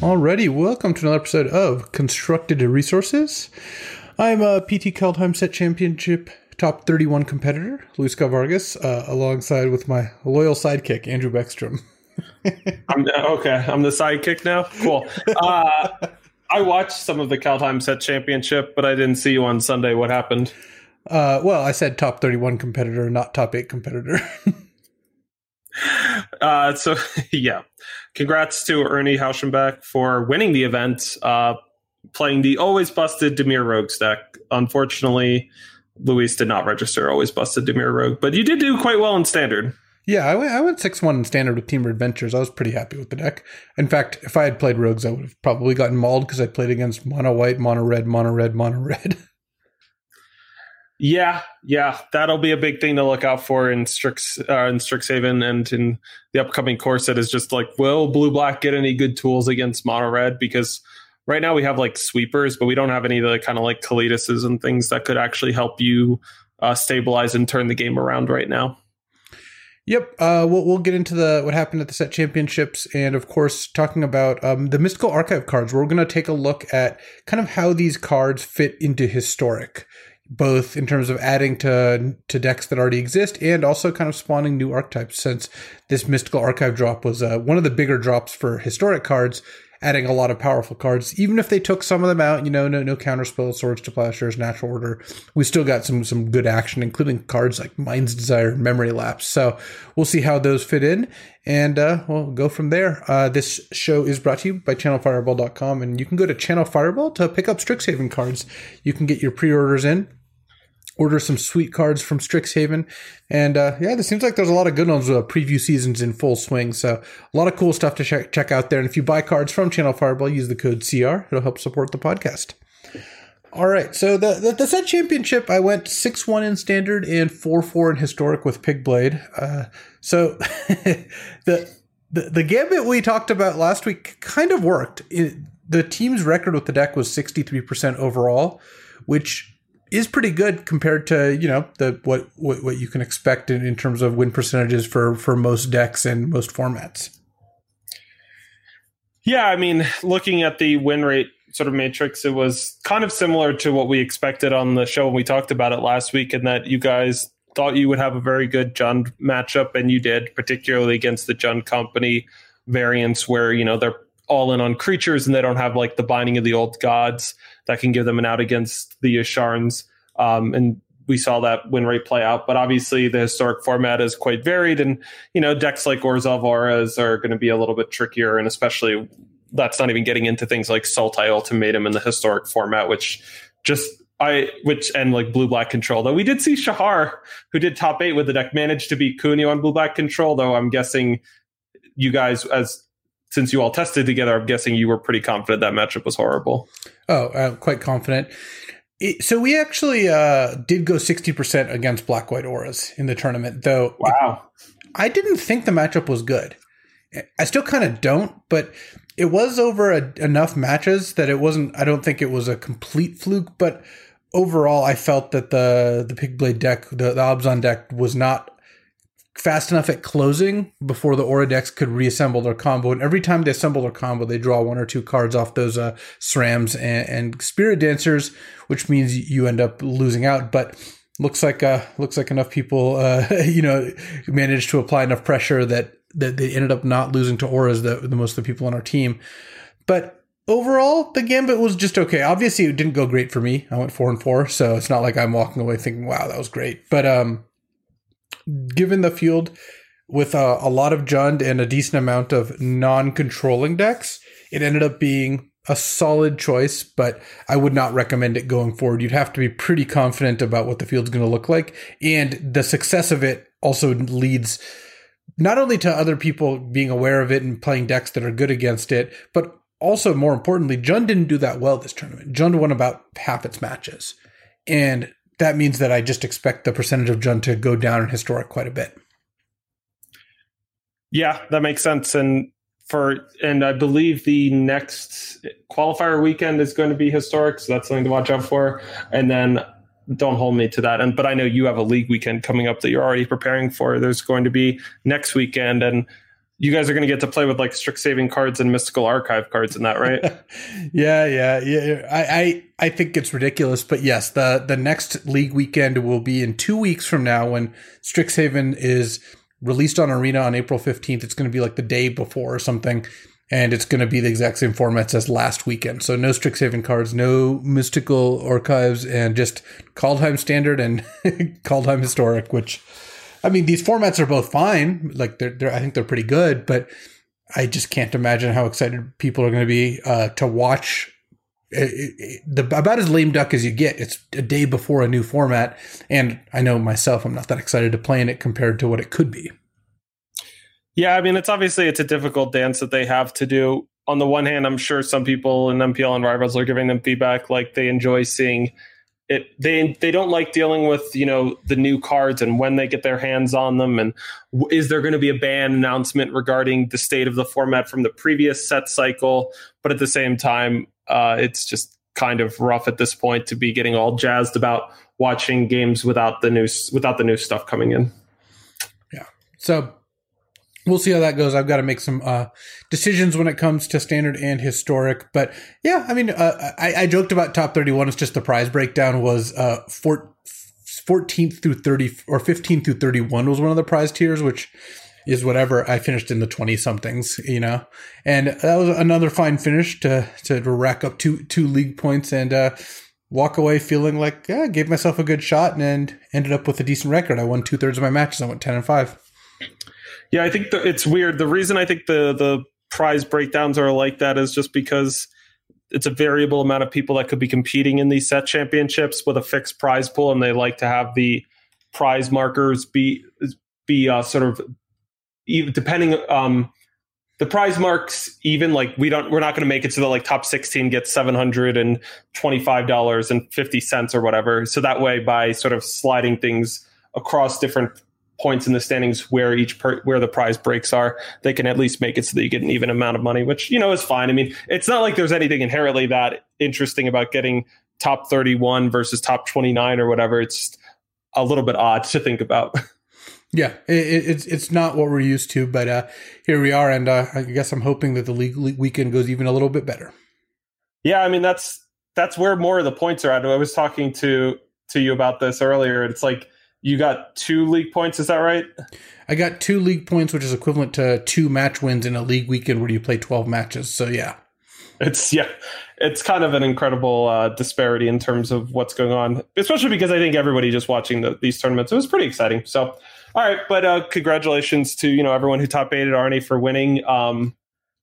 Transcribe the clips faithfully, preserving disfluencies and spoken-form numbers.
Alrighty, welcome to another episode of Constructed Resources. I'm a P T Kaldheim Set Championship top thirty-one competitor, Luis Vargas, uh, alongside with my loyal sidekick, Andrew Beckstrom. I'm, okay, I'm the sidekick now? Cool. Uh, I watched some of the Kaldheim Set Championship, but I didn't see you on Sunday. What happened? Uh, well, I said top thirty-one competitor, not top eight competitor. uh, so, yeah. Congrats to Ernie Hauschenbeck for winning the event, uh, playing the always busted Dimir Rogues deck. Unfortunately, Luis did not register always busted Dimir Rogue, but you did do quite well in Standard. Yeah, I went, I went six one in Standard with Team Adventures. I was pretty happy with the deck. In fact, if I had played Rogues, I would have probably gotten mauled because I played against Mono White, Mono Red, Mono Red, Mono Red. Yeah, yeah, that'll be a big thing to look out for in Strix, uh, in Strixhaven and in the upcoming core set is just like, will Blue Black get any good tools against Mono Red? Because right now we have like sweepers, but we don't have any of the kind of like Kalidas's and things that could actually help you uh, stabilize and turn the game around right now. Yep, uh, we'll we'll get into the what happened at the set championships, and of course talking about um, the Mystical Archive cards. We're going to take a look at kind of how these cards fit into Historic, both in terms of adding to to decks that already exist and also kind of spawning new archetypes, since this Mystical Archive drop was uh, one of the bigger drops for Historic cards, adding a lot of powerful cards. Even if they took some of them out, you know, no no counterspell, Swords to Plowshares, Natural Order, we still got some some good action, including cards like Mind's Desire and Memory Lapse. So we'll see how those fit in, and uh, we'll go from there. Uh, this show is brought to you by channel fireball dot com, and you can go to Channel Fireball to pick up Strixhaven cards. You can get your pre-orders in, order some sweet cards from Strixhaven. And uh, yeah, it seems like there's a lot of good ones. Uh, preview seasons in full swing. So a lot of cool stuff to check, check out there. And if you buy cards from Channel Fireball, use the code C R. It'll help support the podcast. All right. So the, the, the set championship, I went six one in Standard and four four in Historic with Pigblade. Uh, so the, the, the gambit we talked about last week kind of worked. It, the team's record with the deck was sixty-three percent overall, which is pretty good compared to, you know, the what what, what you can expect in, in terms of win percentages for, for most decks and most formats. Yeah, I mean, looking at the win rate sort of matrix, it was kind of similar to what we expected on the show when we talked about it last week, and that you guys thought you would have a very good Jund matchup, and you did, particularly against the Jund Company variants where, you know, they're all in on creatures and they don't have like the Binding of the Old Gods that can give them an out against the Yasharns. Um, and we saw that win rate play out. But obviously the Historic format is quite varied. And, you know, decks like Orzhov Auras are going to be a little bit trickier. And especially that's not even getting into things like Sultai Ultimatum in the Historic format, which just I which and like Blue Black Control. Though we did see Shahar, who did top eight with the deck, manage to beat Kunio on Blue Black Control. Though I'm guessing you guys, as since you all tested together, I'm guessing you were pretty confident that matchup was horrible. Oh, uh, quite confident. It, so we actually uh, did go sixty percent against Black-White Auras in the tournament, though. Wow. It, I didn't think the matchup was good. I still kind of don't, but it was over a, enough matches that it wasn't, I don't think it was a complete fluke, but overall I felt that the, the Pigblade deck, the, the Abzan deck was not fast enough at closing before the Aura decks could reassemble their combo. And every time they assemble their combo, they draw one or two cards off those uh, SRAMs and, and Spirit Dancers, which means you end up losing out. But looks like uh, looks like enough people, uh, you know, managed to apply enough pressure that that they ended up not losing to Auras, the, the most of the people on our team. But overall, the gambit was just okay. Obviously, it didn't go great for me. I went four and four, so it's not like I'm walking away thinking, "Wow, that was great." But um. given the field with a, a lot of Jund and a decent amount of non-controlling decks, it ended up being a solid choice, but I would not recommend it going forward. You'd have to be pretty confident about what the field's going to look like. And the success of it also leads not only to other people being aware of it and playing decks that are good against it, but also, more importantly, Jund didn't do that well this tournament. Jund won about half its matches. And that means that I just expect the percentage of Jund to go down in Historic quite a bit. Yeah, that makes sense. And for and I believe the next qualifier weekend is going to be Historic, so that's something to watch out for. And then don't hold me to that. And but I know you have a league weekend coming up that you're already preparing for. There's going to be next weekend, and you guys are going to get to play with like Strixhaven cards and Mystical Archive cards in that, right? yeah, yeah, yeah. I, I, I think it's ridiculous, but yes, the the next league weekend will be in two weeks from now when Strixhaven is released on Arena on April fifteenth. It's going to be like the day before or something, and it's going to be the exact same formats as last weekend. So no Strixhaven cards, no Mystical Archives, and just Kaldheim Standard and Kaldheim Historic, which, I mean, these formats are both fine. Like they're, they're, I think they're pretty good, but I just can't imagine how excited people are going to be uh, to watch it, it, the about as lame duck as you get. It's a day before a new format, and I know myself, I'm not that excited to play in it compared to what it could be. Yeah, I mean, it's obviously it's a difficult dance that they have to do. On the one hand, I'm sure some people in M P L and Rivals are giving them feedback like they enjoy seeing it. They they don't like dealing with, you know, the new cards and when they get their hands on them, and is there going to be a ban announcement regarding the state of the format from the previous set cycle? But at the same time, uh, it's just kind of rough at this point to be getting all jazzed about watching games without the new without the new stuff coming in. Yeah, so we'll see how that goes. I've got to make some uh, decisions when it comes to standard and historic. But yeah, I mean, uh, I, I joked about top thirty-one. It's just the prize breakdown was uh, fourteenth through thirty or fifteenth through thirty-one was one of the prize tiers, which is whatever. I finished in the twenty somethings, you know, and that was another fine finish to to, to rack up two two league points and uh, walk away feeling like yeah, I gave myself a good shot and ended up with a decent record. I won two thirds of my matches. I went ten and five. Yeah, I think the, it's weird. The reason I think the the prize breakdowns are like that is just because it's a variable amount of people that could be competing in these set championships with a fixed prize pool, and they like to have the prize markers be be uh, sort of even depending um the prize marks even like we don't we're not going to make it so that like top sixteen gets seven hundred twenty-five dollars and fifty cents or whatever. So that way, by sort of sliding things across different points in the standings where each per, where the prize breaks are, they can at least make it so that you get an even amount of money, which, you know, is fine. I mean, it's not like there's anything inherently that interesting about getting top thirty-one versus top twenty-nine or whatever. It's a little bit odd to think about. Yeah, it, it's it's not what we're used to, but uh, here we are, and uh, I guess I'm hoping that the league, league weekend goes even a little bit better. Yeah, I mean, that's that's where more of the points are at. I was talking to to you about this earlier. It's like, you got two league points, is that right? I got two league points, which is equivalent to two match wins in a league weekend where you play twelve matches. So, yeah. It's, yeah, it's kind of an incredible uh, disparity in terms of what's going on, especially because I think everybody just watching the, these tournaments, it was pretty exciting. So, all right, but uh, congratulations to, you know, everyone who top eighted Arnie for winning. Um,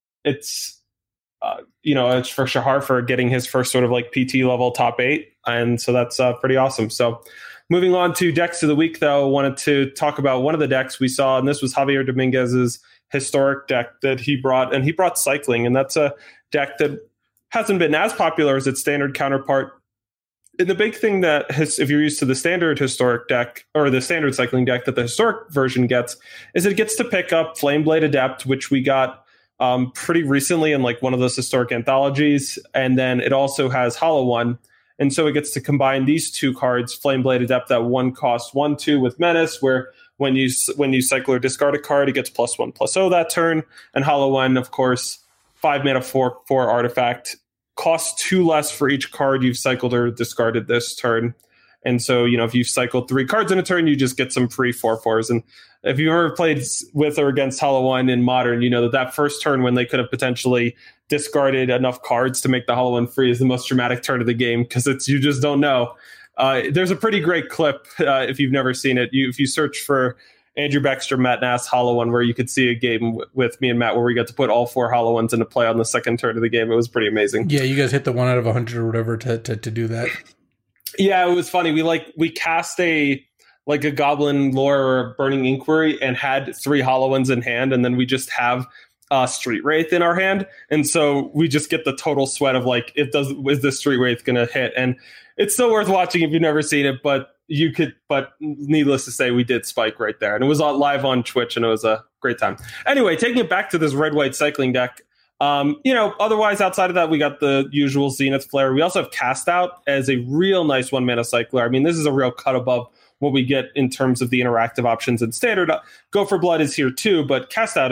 it's, uh, you know, it's for Shahar for getting his first sort of like P T level top eight. And so that's uh, pretty awesome. So, moving on to decks of the week, though, I wanted to talk about one of the decks we saw, and this was Javier Dominguez's historic deck that he brought, and he brought Cycling, and that's a deck that hasn't been as popular as its standard counterpart. And the big thing that, has, if you're used to the standard historic deck, or the standard Cycling deck that the historic version gets, is it gets to pick up Flameblade Adept, which we got um, pretty recently in like one of those historic anthologies, and then it also has Hollow One. And so it gets to combine these two cards, Flameblade Adept, that one cost one two with Menace, where when you when you cycle or discard a card, it gets plus one plus oh that turn. And Hollow One, of course, five mana four four artifact, costs two less for each card you've cycled or discarded this turn. And so, you know, if you cycle three cards in a turn, you just get some free four fours. And if you've ever played with or against Hollow One in Modern, you know that that first turn when they could have potentially discarded enough cards to make the Hollow One free is the most dramatic turn of the game, because it's you just don't know. Uh, there's a pretty great clip uh, if you've never seen it. You, if you search for Andrew Beckstrom, Matt Nass, Hollow One, where you could see a game w- with me and Matt where we got to put all four Hollow Ones into play on the second turn of the game. It was pretty amazing. Yeah, you guys hit the one out of a hundred or whatever to, to to do that. Yeah, it was funny. We like we cast a like a Goblin Lore or a Burning Inquiry and had three Hollow Ones in hand, and then we just have uh, Street Wraith in our hand, and so we just get the total sweat of like, it does is this Street Wraith going to hit? And it's still worth watching if you've never seen it, but you could. But needless to say, we did spike right there, and it was on, live on Twitch, and it was a great time. Anyway, taking it back to this red white cycling deck. Um, you know, otherwise, outside of that, we got the usual Zenith Flare. We also have Cast Out as a real nice one mana cycler. I mean, this is a real cut above what we get in terms of the interactive options in Standard. Go for Blood is here too, but Cast Out is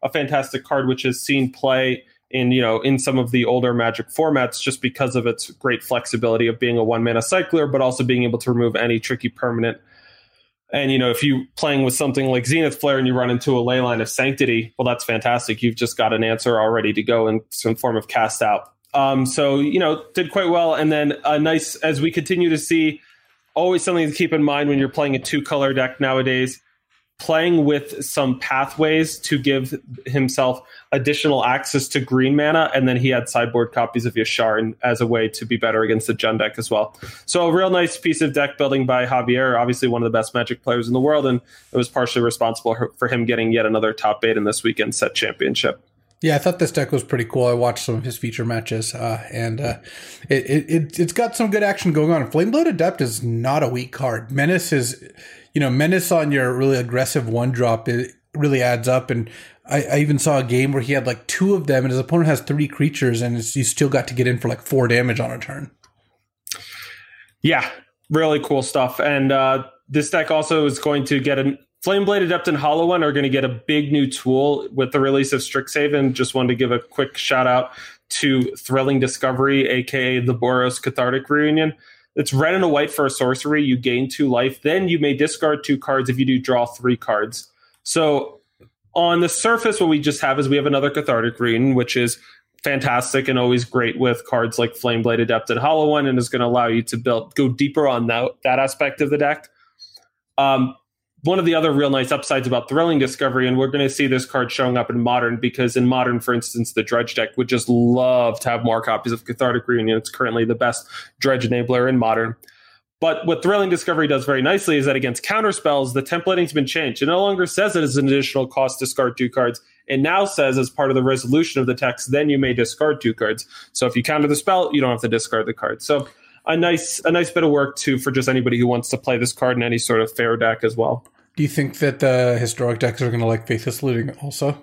a fantastic card which has seen play in, you know, in some of the older Magic formats just because of its great flexibility of being a one mana cycler, but also being able to remove any tricky permanent. And, you know, if you playing with something like Zenith Flare and you run into a Leyline of Sanctity, well, that's fantastic. You've just got an answer all ready to go in some form of cast out. Um, so, you know, did quite well. And then a nice, as we continue to see, always something to keep in mind when you're playing a two color deck nowadays, playing with some pathways to give himself additional access to green mana, and then he had sideboard copies of Yashar as a way to be better against the Jund deck as well. So a real nice piece of deck building by Javier, obviously one of the best Magic players in the world, and it was partially responsible for him getting yet another top eight in this weekend set championship. Yeah, I thought this deck was pretty cool. I watched some of his feature matches, uh, and uh, it, it, it, it's got some good action going on. Flameblade Adept is not a weak card. Menace is, you know, Menace on your really aggressive one-drop, it really adds up. And I, I even saw a game where he had like two of them, and his opponent has three creatures, and it's, you still got to get in for like four damage on a turn. Yeah, really cool stuff. And uh, this deck also is going to get an Flameblade Adept and Hollow One are going to get a big new tool with the release of Strixhaven. Just wanted to give a quick shout out to Thrilling Discovery, aka the Boros Cathartic Reunion. It's red and a white for a sorcery. You gain two life. Then you may discard two cards if you do draw three cards. So on the surface, what we just have is we have another Cathartic Reunion, which is fantastic and always great with cards like Flameblade Adept and Hollow One, and is going to allow you to build go deeper on that, that aspect of the deck. Um, One of the other real nice upsides about Thrilling Discovery, and we're going to see this card showing up in Modern, because in Modern, for instance, the Dredge deck would just love to have more copies of Cathartic Reunion. It's currently the best Dredge enabler in Modern. But what Thrilling Discovery does very nicely is that against counterspells, the templating's been changed. It no longer says it as an additional cost to discard two cards. It now says, as part of the resolution of the text, then you may discard two cards. So if you counter the spell, you don't have to discard the card. So a nice a nice bit of work, too, for just anybody who wants to play this card in any sort of fair deck as well. Do you think that the historic decks are going to like Faithless Looting also?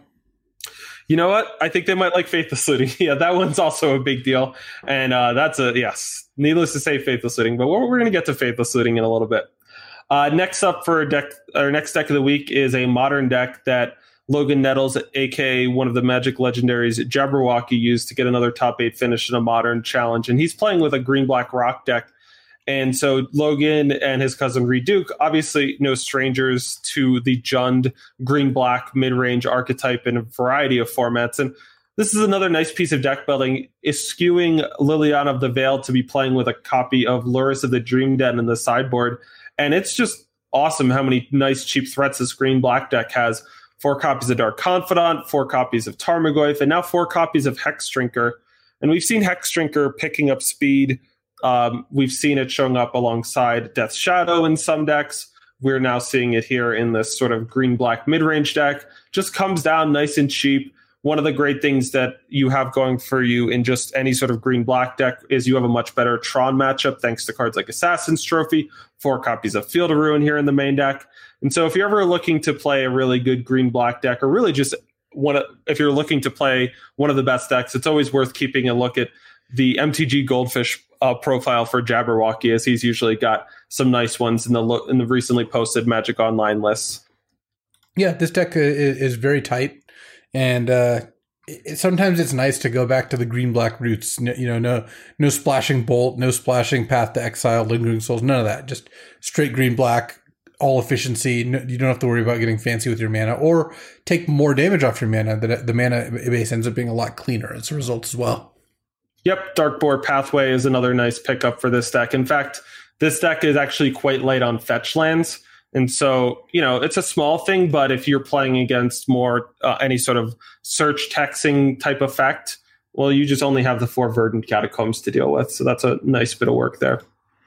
You know what? I think they might like Faithless Looting. Yeah, that one's also a big deal. And uh, that's a, yes, needless to say, Faithless Looting. But we're, we're going to get to Faithless Looting in a little bit. Uh, next up for deck, our next deck of the week is a Modern deck that Logan Nettles, a k a one of the Magic legendaries, Jabberwocky, used to get another top eight finish in a Modern challenge. And he's playing with a green-black rock deck. And so Logan and his cousin Reduke, obviously no strangers to the Jund green-black mid-range archetype in a variety of formats. And this is another nice piece of deck building, is skewing Liliana of the Veil to be playing with a copy of Luris of the Dream Den in the sideboard. And it's just awesome how many nice cheap threats this green-black deck has. Four copies of Dark Confidant, four copies of Tarmogoyf, and now four copies of Hexdrinker. And we've seen Hexdrinker picking up speed. Um, we've seen it showing up alongside Death Shadow in some decks. We're now seeing it here in this sort of green-black mid-range deck. Just comes down nice and cheap. One of the great things that you have going for you in just any sort of green-black deck is you have a much better Tron matchup thanks to cards like Assassin's Trophy, four copies of Field of Ruin here in the main deck. And so if you're ever looking to play a really good green-black deck, or really just one, of, if you're looking to play one of the best decks, it's always worth keeping a look at the M T G Goldfish uh, profile for Jabberwocky, as he's usually got some nice ones in the lo- in the recently posted Magic Online lists. Yeah, this deck is, is very tight, and uh, it, sometimes it's nice to go back to the green-black roots. No, you know, no no splashing Bolt, no splashing Path to Exile, Lingering Souls, none of that. Just straight green-black, all efficiency. No, you don't have to worry about getting fancy with your mana, or take more damage off your mana. The, the mana base ends up being a lot cleaner as a result as well. Yep, Darkboard Pathway is another nice pickup for this deck. In fact, this deck is actually quite light on fetch lands. And so, you know, it's a small thing, but if you're playing against more uh, any sort of search texting type effect, well, you just only have the four Verdant Catacombs to deal with. So that's a nice bit of work there.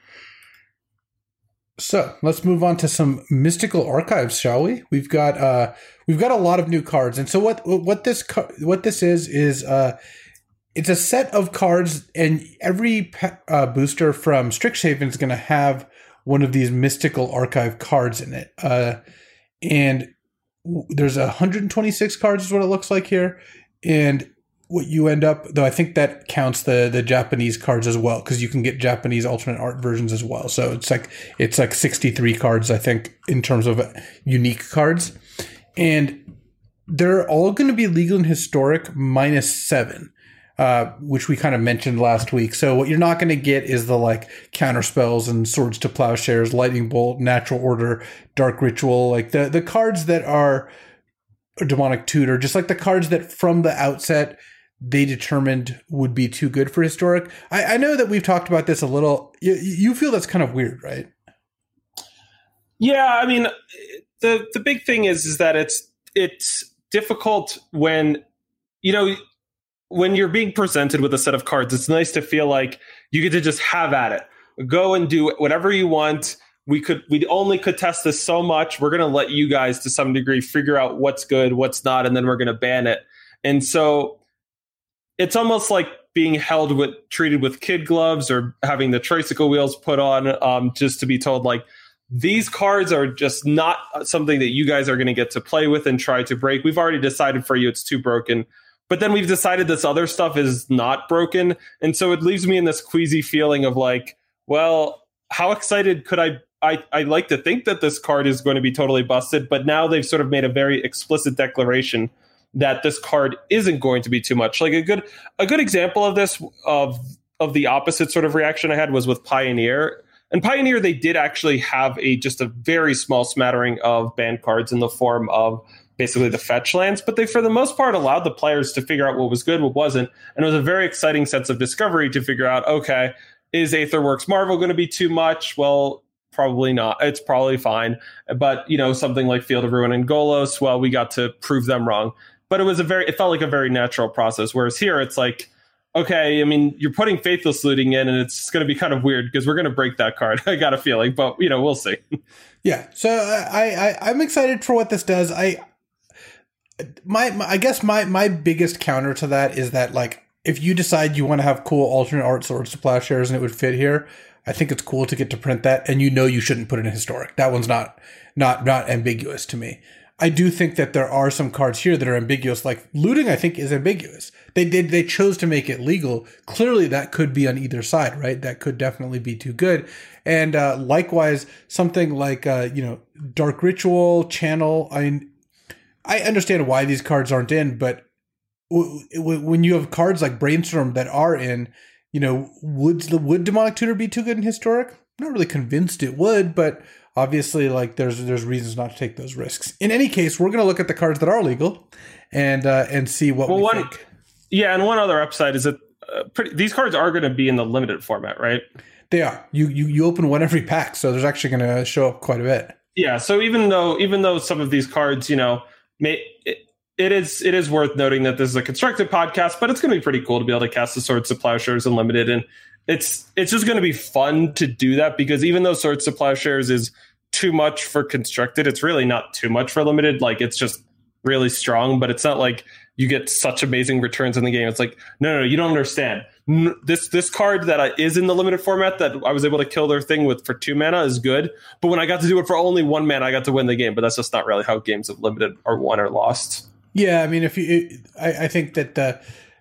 So let's move on to some Mystical Archives, shall we? We've got uh, we've got a lot of new cards, and so what what this what this is is uh, it's a set of cards, and every uh, booster from Strixhaven is going to have one of these Mystical Archive cards in it. Uh, and w- there's one hundred twenty-six cards is what it looks like here. And what you end up, though I think that counts the, the Japanese cards as well, because you can get Japanese alternate art versions as well. So it's like it's like sixty-three cards, I think, in terms of unique cards. And they're all going to be legal in historic minus seven. Uh, which we kind of mentioned last week. So what you're not going to get is the like counter spells and swords to plowshares, lightning bolt, natural order, dark ritual, like the the cards that are demonic tutor, just like the cards that from the outset they determined would be too good for historic. I, I know that we've talked about this a little. You, you feel that's kind of weird, right? Yeah, I mean, the the big thing is is that it's it's difficult when you know. when you're being presented with a set of cards, it's nice to feel like you get to just have at it. Go and do whatever you want. We could, we only could test this so much. We're going to let you guys to some degree figure out what's good, what's not, and then we're going to ban it. And so it's almost like being held with, treated with kid gloves or having the tricycle wheels put on, um, just to be told like, these cards are just not something that you guys are going to get to play with and try to break. We've already decided for you it's too broken. But then we've decided this other stuff is not broken. And so it leaves me in this queasy feeling of like, well, how excited could I, I, I like to think that this card is going to be totally busted, but now they've sort of made a very explicit declaration that this card isn't going to be too much. Like a good, a good example of this, of, of the opposite sort of reaction I had was with Pioneer. And Pioneer, they did actually have a, just a very small smattering of banned cards in the form of basically the fetch lands, but they, for the most part, allowed the players to figure out what was good, what wasn't. And it was a very exciting sense of discovery to figure out, okay, is Aetherworks Marvel going to be too much? Well, probably not. It's probably fine. But, you know, something like Field of Ruin and Golos, well, we got to prove them wrong. But it was a very, it felt like a very natural process. Whereas here, it's like, okay, I mean, you're putting Faithless Looting in, and it's going to be kind of weird because we're going to break that card. I got a feeling, but, you know, we'll see. Yeah. So I, I, I'm excited for what this does. I, My, my I guess my my biggest counter to that is that like if you decide you want to have cool alternate art swords to plowshares and it would fit here, I think it's cool to get to print that, and you know you shouldn't put it in historic. That one's not not not ambiguous to me. I do think that there are some cards here that are ambiguous, like looting. I think is ambiguous. They did they, they chose to make it legal. Clearly, that could be on either side, right? That could definitely be too good. And uh, likewise, something like uh, you know Dark Ritual, Channel. I mean, I understand why these cards aren't in, but w- w- when you have cards like Brainstorm that are in, you know, would would Demonic Tutor be too good in historic? I'm not really convinced it would, but obviously, like there's there's reasons not to take those risks. In any case, we're going to look at the cards that are legal and uh, and see what well, we one, think. Yeah, and one other upside is that uh, pretty, these cards are going to be in the limited format, right? They are. You you you open one every pack, so there's actually going to show up quite a bit. Yeah. So even though even though some of these cards, you know. It, it is it is worth noting that this is a constructed podcast, but it's going to be pretty cool to be able to cast the Swords to Plowshares Unlimited, and it's it's just going to be fun to do that because even though Swords to Plowshares is too much for constructed, it's really not too much for limited. Like it's just really strong, but it's not like you get such amazing returns in the game. It's like no, no, no you don't understand. This this card that I, is in the limited format that I was able to kill their thing with for two mana is good, but when I got to do it for only one mana, I got to win the game. But that's just not really how games of limited are won or lost. Yeah, I mean, if you, it, I, I think that the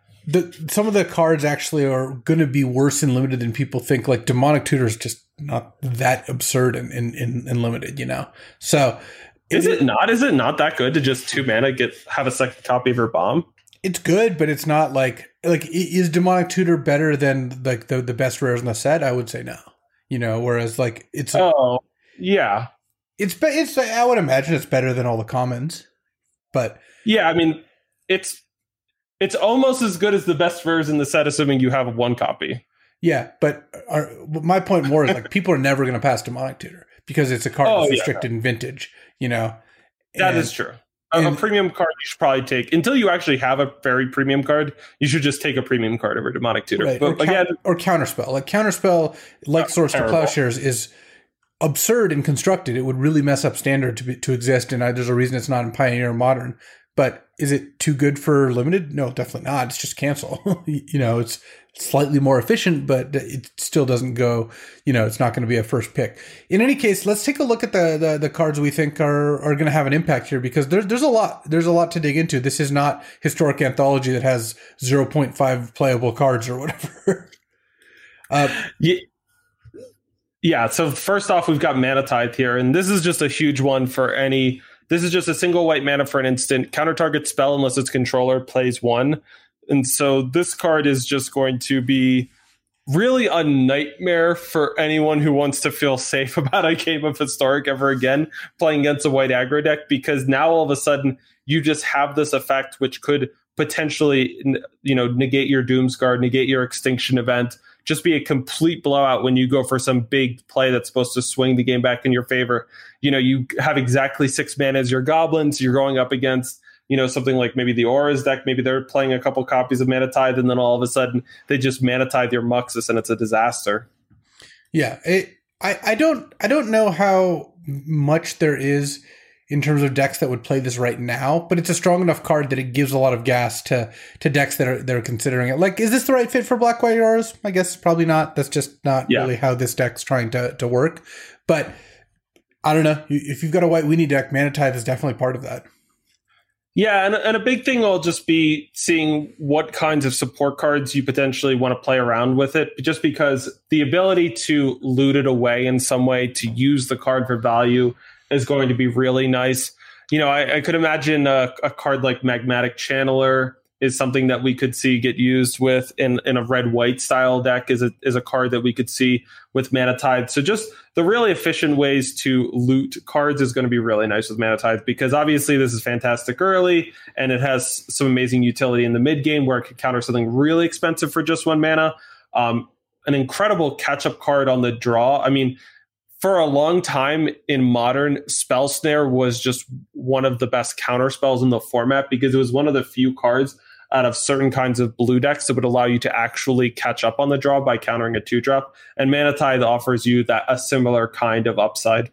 the some of the cards actually are going to be worse in limited than people think. Like Demonic Tutor is just not that absurd in in, in, in limited, you know. So is it, it not? Is it not that good to just two mana get have a second copy of your bomb? It's good, but it's not like like is Demonic Tutor better than like the, the best rares in the set? I would say no. You know, whereas like it's oh yeah, it's it's I would imagine it's better than all the commons, but yeah, I mean it's it's almost as good as the best rares in the set, assuming you have one copy. Yeah, but our, my point more is like people are never going to pass Demonic Tutor because it's a card oh, that's yeah, restricted no. in vintage. You know, that and, is true. And, a premium card you should probably take until you actually have a very premium card. You should just take a premium card over Demonic Tutor. Right. But or, again, count, or Counterspell. Like Counterspell, like Swords to Plowshares, is absurd and constructed. It would really mess up standard to be, to exist, and I, there's a reason it's not in Pioneer or Modern. But is it too good for limited? No, definitely not. It's just cancel. You know, it's slightly more efficient, but it still doesn't go, you know, it's not going to be a first pick. In any case, let's take a look at the the, the cards we think are, are going to have an impact here, because there's there's a lot there's a lot to dig into. This is not Historic Anthology that has zero point five playable cards or whatever. uh, yeah. Yeah, so first off, we've got Mana Tithe here, and this is just a huge one for any this is just a single white mana for an instant. Counter target spell unless its controller plays one. And so this card is just going to be really a nightmare for anyone who wants to feel safe about a game of Historic ever again playing against a white aggro deck, because now all of a sudden you just have this effect which could potentially, you know, negate your Doomsguard, negate your Extinction Event, just be a complete blowout when you go for some big play that's supposed to swing the game back in your favor. You know, you have exactly six mana as your goblins, you're going up against, you know, something like maybe the Auras deck, maybe they're playing a couple copies of Mana Tithe, and then all of a sudden they just Mana Tithe your Muxus, and it's a disaster. Yeah, it, I, I don't I don't know how much there is in terms of decks that would play this right now, but it's a strong enough card that it gives a lot of gas to to decks that are that are considering it. Like, is this the right fit for Black White Auras? I guess probably not. That's just not yeah. really how this deck's trying to to work. But I don't know. If you've got a White Weenie deck, Mana Tithe is definitely part of that. Yeah, and, and a big thing will just be seeing what kinds of support cards you potentially want to play around with it, just because the ability to loot it away in some way, to use the card for value, is going to be really nice. You know, I, I could imagine a, a card like Magmatic Channeler is something that we could see get used with in, in a red-white style deck, is a, is a card that we could see with Mana Tithe. So just the really efficient ways to loot cards is going to be really nice with Mana Tithe, because obviously this is fantastic early, and it has some amazing utility in the mid-game where it can counter something really expensive for just one mana. Um, an incredible catch-up card on the draw. I mean, for a long time in Modern, Spell Snare was just one of the best counter spells in the format, because it was one of the few cards out of certain kinds of blue decks that would allow you to actually catch up on the draw by countering a two-drop. And Mana Tithe offers you that a similar kind of upside.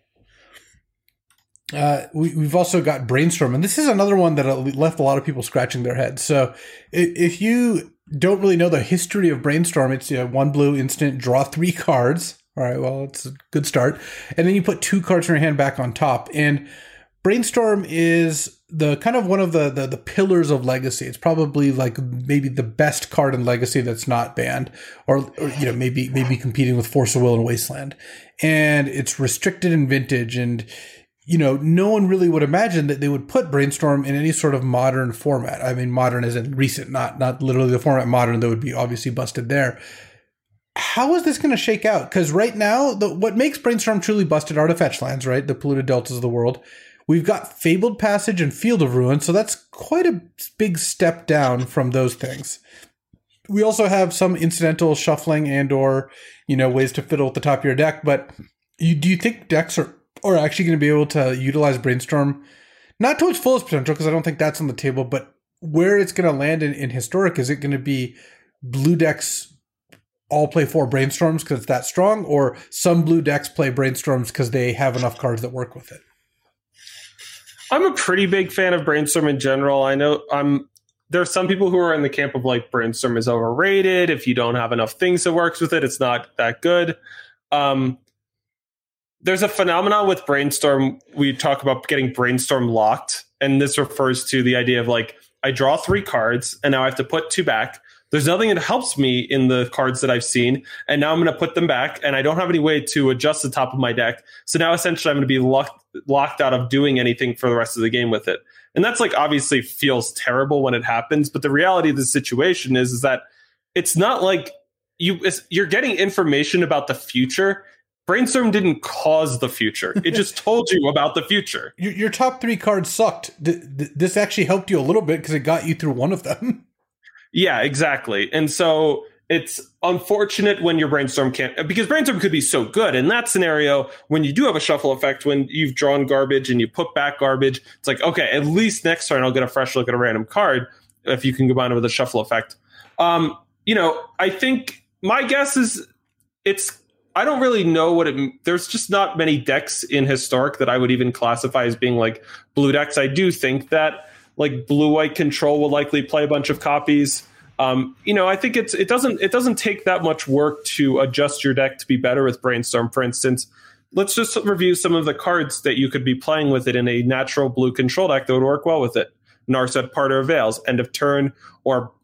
Uh, we, we've also got Brainstorm, and this is another one that left a lot of people scratching their heads. So if you don't really know the history of Brainstorm, it's, you know, one blue instant, draw three cards. All right, well, it's a good start. And then you put two cards from your hand back on top. And Brainstorm is the kind of one of the, the the pillars of Legacy. It's probably like maybe the best card in Legacy that's not banned, or, or you know, maybe maybe competing with Force of Will and Wasteland. And it's restricted in Vintage, and you know, no one really would imagine that they would put Brainstorm in any sort of modern format. I mean, modern as in recent, not not literally the format modern that would be obviously busted there. How is this going to shake out? Because right now, the, what makes Brainstorm truly busted are the fetch lands, right? The polluted deltas of the world. We've got Fabled Passage and Field of Ruin, so that's quite a big step down from those things. We also have some incidental shuffling and or, you know, ways to fiddle at the top of your deck, but you, do you think decks are, are actually going to be able to utilize Brainstorm, not to its fullest potential, because I don't think that's on the table, but where it's going to land in, in Historic? Is it going to be blue decks all play four Brainstorms because it's that strong, or some blue decks play Brainstorms because they have enough cards that work with it? I'm a pretty big fan of Brainstorm in general. I know I'm there are some people who are in the camp of like Brainstorm is overrated. If you don't have enough things that works with it, it's not that good. Um, there's a phenomenon with Brainstorm. We talk about getting Brainstorm locked, and this refers to the idea of like, I draw three cards and now I have to put two back. There's nothing that helps me in the cards that I've seen, and now I'm going to put them back, and I don't have any way to adjust the top of my deck. So now essentially I'm going to be locked locked out of doing anything for the rest of the game with it. And that's like obviously feels terrible when it happens, but the reality of the situation is, is that it's not like you you're getting information about the future. Brainstorm didn't cause the future. It just told you about the future. Your, your top three cards sucked. Th- th- this actually helped you a little bit because it got you through one of them. Yeah, exactly. And so it's unfortunate when your Brainstorm can't, because Brainstorm could be so good. In that scenario, when you do have a shuffle effect, when you've drawn garbage and you put back garbage, it's like, okay, at least next turn I'll get a fresh look at a random card if you can combine it with a shuffle effect. Um, you know, I think my guess is it's, I don't really know what it, there's just not many decks in Historic that I would even classify as being like blue decks. I do think that like blue-white control will likely play a bunch of copies. Um, you know, I think it's it doesn't it doesn't take that much work to adjust your deck to be better with Brainstorm. For instance, let's just review some of the cards that you could be playing with it in a natural blue control deck that would work well with it. Narset Parter of Veils, End of Turn, or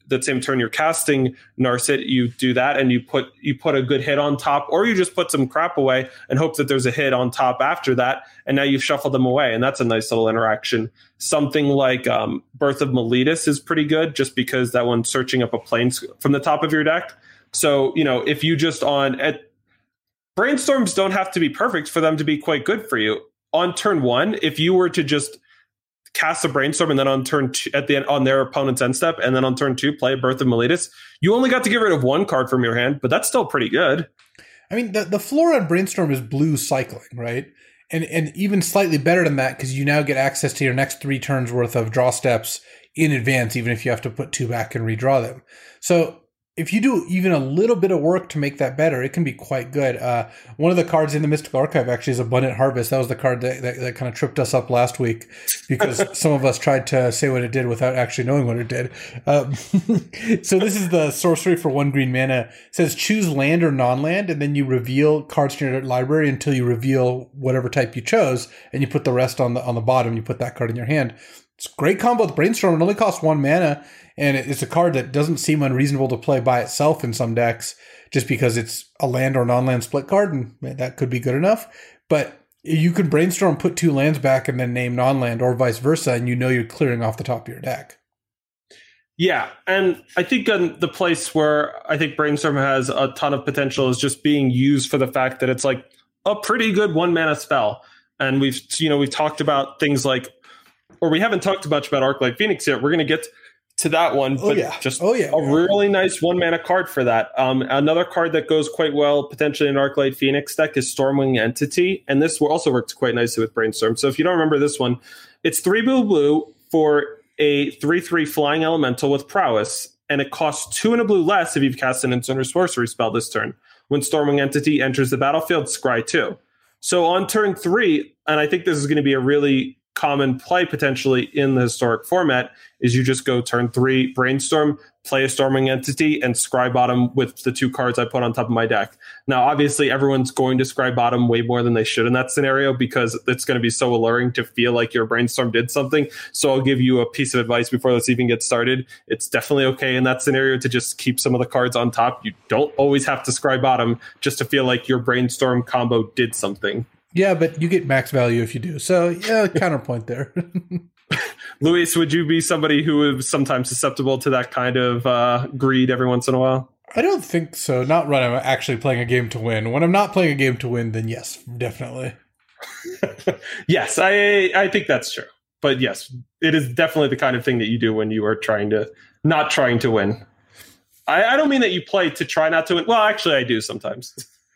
the same turn you're casting Narset, you do that and you put you put a good hit on top, or you just put some crap away and hope that there's a hit on top after that, and now you've shuffled them away, and that's a nice little interaction. Something like um, Birth of Meletis is pretty good, just because that one's searching up a plane from the top of your deck. So, you know, if you just on at brainstorms don't have to be perfect for them to be quite good for you. On turn one, if you were to just cast a brainstorm and then on turn two, at the end on their opponent's end step, and then on turn two play Birth of Meletis, you only got to get rid of one card from your hand, but that's still pretty good. I mean, the, the floor on brainstorm is blue cycling, right? And and even slightly better than that, because you now get access to your next three turns worth of draw steps in advance, even if you have to put two back and redraw them. So if you do even a little bit of work to make that better, it can be quite good. Uh, one of the cards in the Mystical Archive actually is Abundant Harvest. That was the card that, that, that kind of tripped us up last week, because some of us tried to say what it did without actually knowing what it did. Um, so this is the sorcery for one green mana. It says choose land or non-land, and then you reveal cards from your library until you reveal whatever type you chose, and you put the rest on the on the bottom. You put that card in your hand. It's a great combo with Brainstorm. It only costs one mana, and it's a card that doesn't seem unreasonable to play by itself in some decks, just because it's a land or non-land split card, and that could be good enough. But you could Brainstorm, put two lands back, and then name non-land, or vice versa, and you know you're clearing off the top of your deck. Yeah, and I think um, the place where I think Brainstorm has a ton of potential is just being used for the fact that it's like a pretty good one mana spell. And we've you know we've talked about things like, or we haven't talked much about Arclight Phoenix yet. We're going to get to that one, but oh, yeah. just oh, yeah. a really nice one mana card for that. Um, another card that goes quite well potentially in Arclight Phoenix deck is Stormwing Entity, and this also works quite nicely with Brainstorm. So if you don't remember this one, it's three blue blue for a three three flying elemental with prowess, and it costs two and a blue less if you've cast an instant or sorcery spell this turn. When Stormwing Entity enters the battlefield, scry two. So on turn three, and I think this is going to be a really common play potentially in the historic format, is you just go turn three, Brainstorm, play a Storming Entity, and scry bottom with the two cards I put on top of my deck. Now, obviously, everyone's going to scry bottom way more than they should in that scenario, because it's going to be so alluring to feel like your Brainstorm did something. So I'll give you a piece of advice before this even gets started. It's definitely okay in that scenario to just keep some of the cards on top. You don't always have to scry bottom just to feel like your Brainstorm combo did something. Yeah, but you get max value if you do. So, yeah, counterpoint there. Luis, would you be somebody who is sometimes susceptible to that kind of uh, greed every once in a while? I don't think so. Not when I'm actually playing a game to win. When I'm not playing a game to win, then yes, definitely. Yes, I I think that's true. But yes, it is definitely the kind of thing that you do when you are trying to not trying to win. I, I don't mean that you play to try not to win. Well, actually, I do sometimes.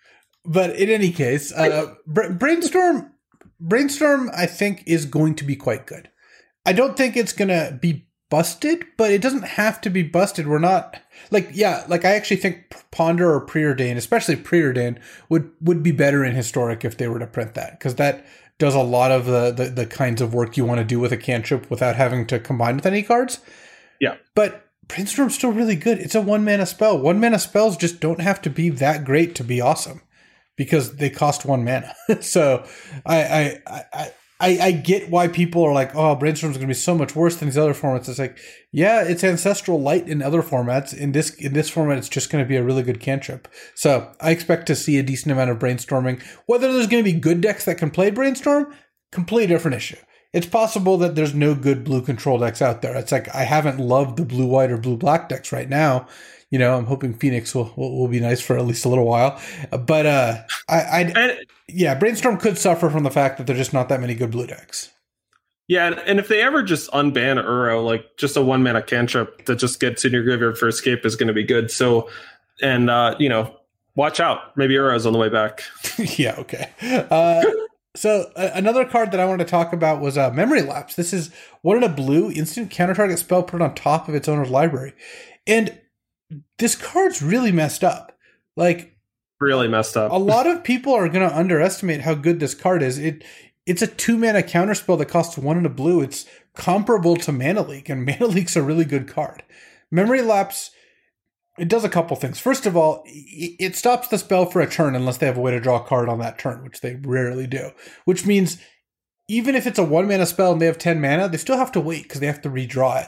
But in any case, uh, Bra- Brainstorm, Brainstorm, I think, is going to be quite good. I don't think it's going to be busted, but it doesn't have to be busted. We're not like, yeah, like I actually think Ponder or Preordain, especially Preordain, would would be better in Historic if they were to print that, because that does a lot of the, the the kinds of work you want to do with a cantrip without having to combine with any cards. Yeah, but Brainstorm's still really good. It's a one mana spell. One mana spells just don't have to be that great to be awesome, because they cost one mana. So I, I, I, I, I get why people are like, oh, Brainstorm is going to be so much worse than these other formats. It's like, yeah, it's Ancestral Light in other formats. In this in this format, it's just going to be a really good cantrip. So I expect to see a decent amount of brainstorming. Whether there's going to be good decks that can play Brainstorm, completely different issue. It's possible that there's no good blue control decks out there. It's like I haven't loved the blue-white or blue-black decks right now. You know, I'm hoping Phoenix will, will, will be nice for at least a little while. But uh, I, I and, yeah, Brainstorm could suffer from the fact that there's just not that many good blue decks. Yeah, and, and if they ever just unban Uro, like just a one mana cantrip that just gets in your graveyard for escape is going to be good. So, and uh, you know, watch out. Maybe Uro's on the way back. Yeah, okay. Uh, so uh, another card that I wanted to talk about was uh, Memory Lapse. This is one in a blue instant counter target spell put on top of its owner's library, and this card's really messed up. Like, really messed up. A lot of people are going to underestimate how good this card is. It it's a two mana counterspell that costs one in a blue. It's comparable to Mana Leak, and Mana Leak's a really good card. Memory Lapse, it does a couple things. First of all, it stops the spell for a turn unless they have a way to draw a card on that turn, which they rarely do. Which means even if it's a one mana spell and they have ten mana, they still have to wait because they have to redraw it.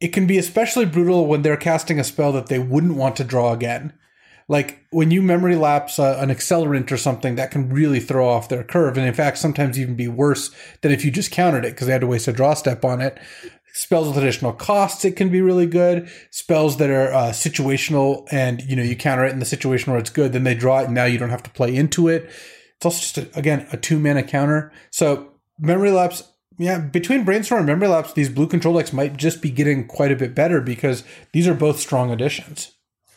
it can be especially brutal when they're casting a spell that they wouldn't want to draw again. Like when you memory lapse uh, an accelerant or something, that can really throw off their curve. And in fact, sometimes even be worse than if you just countered it because they had to waste a draw step on it. Spells with additional costs, it can be really good. Spells that are uh, situational and, you know, you counter it in the situation where it's good, then they draw it and now you don't have to play into it. It's also just, a, again, a two mana counter. So memory lapse, yeah, between Brainstorm and memory lapse, these blue control decks might just be getting quite a bit better because these are both strong additions.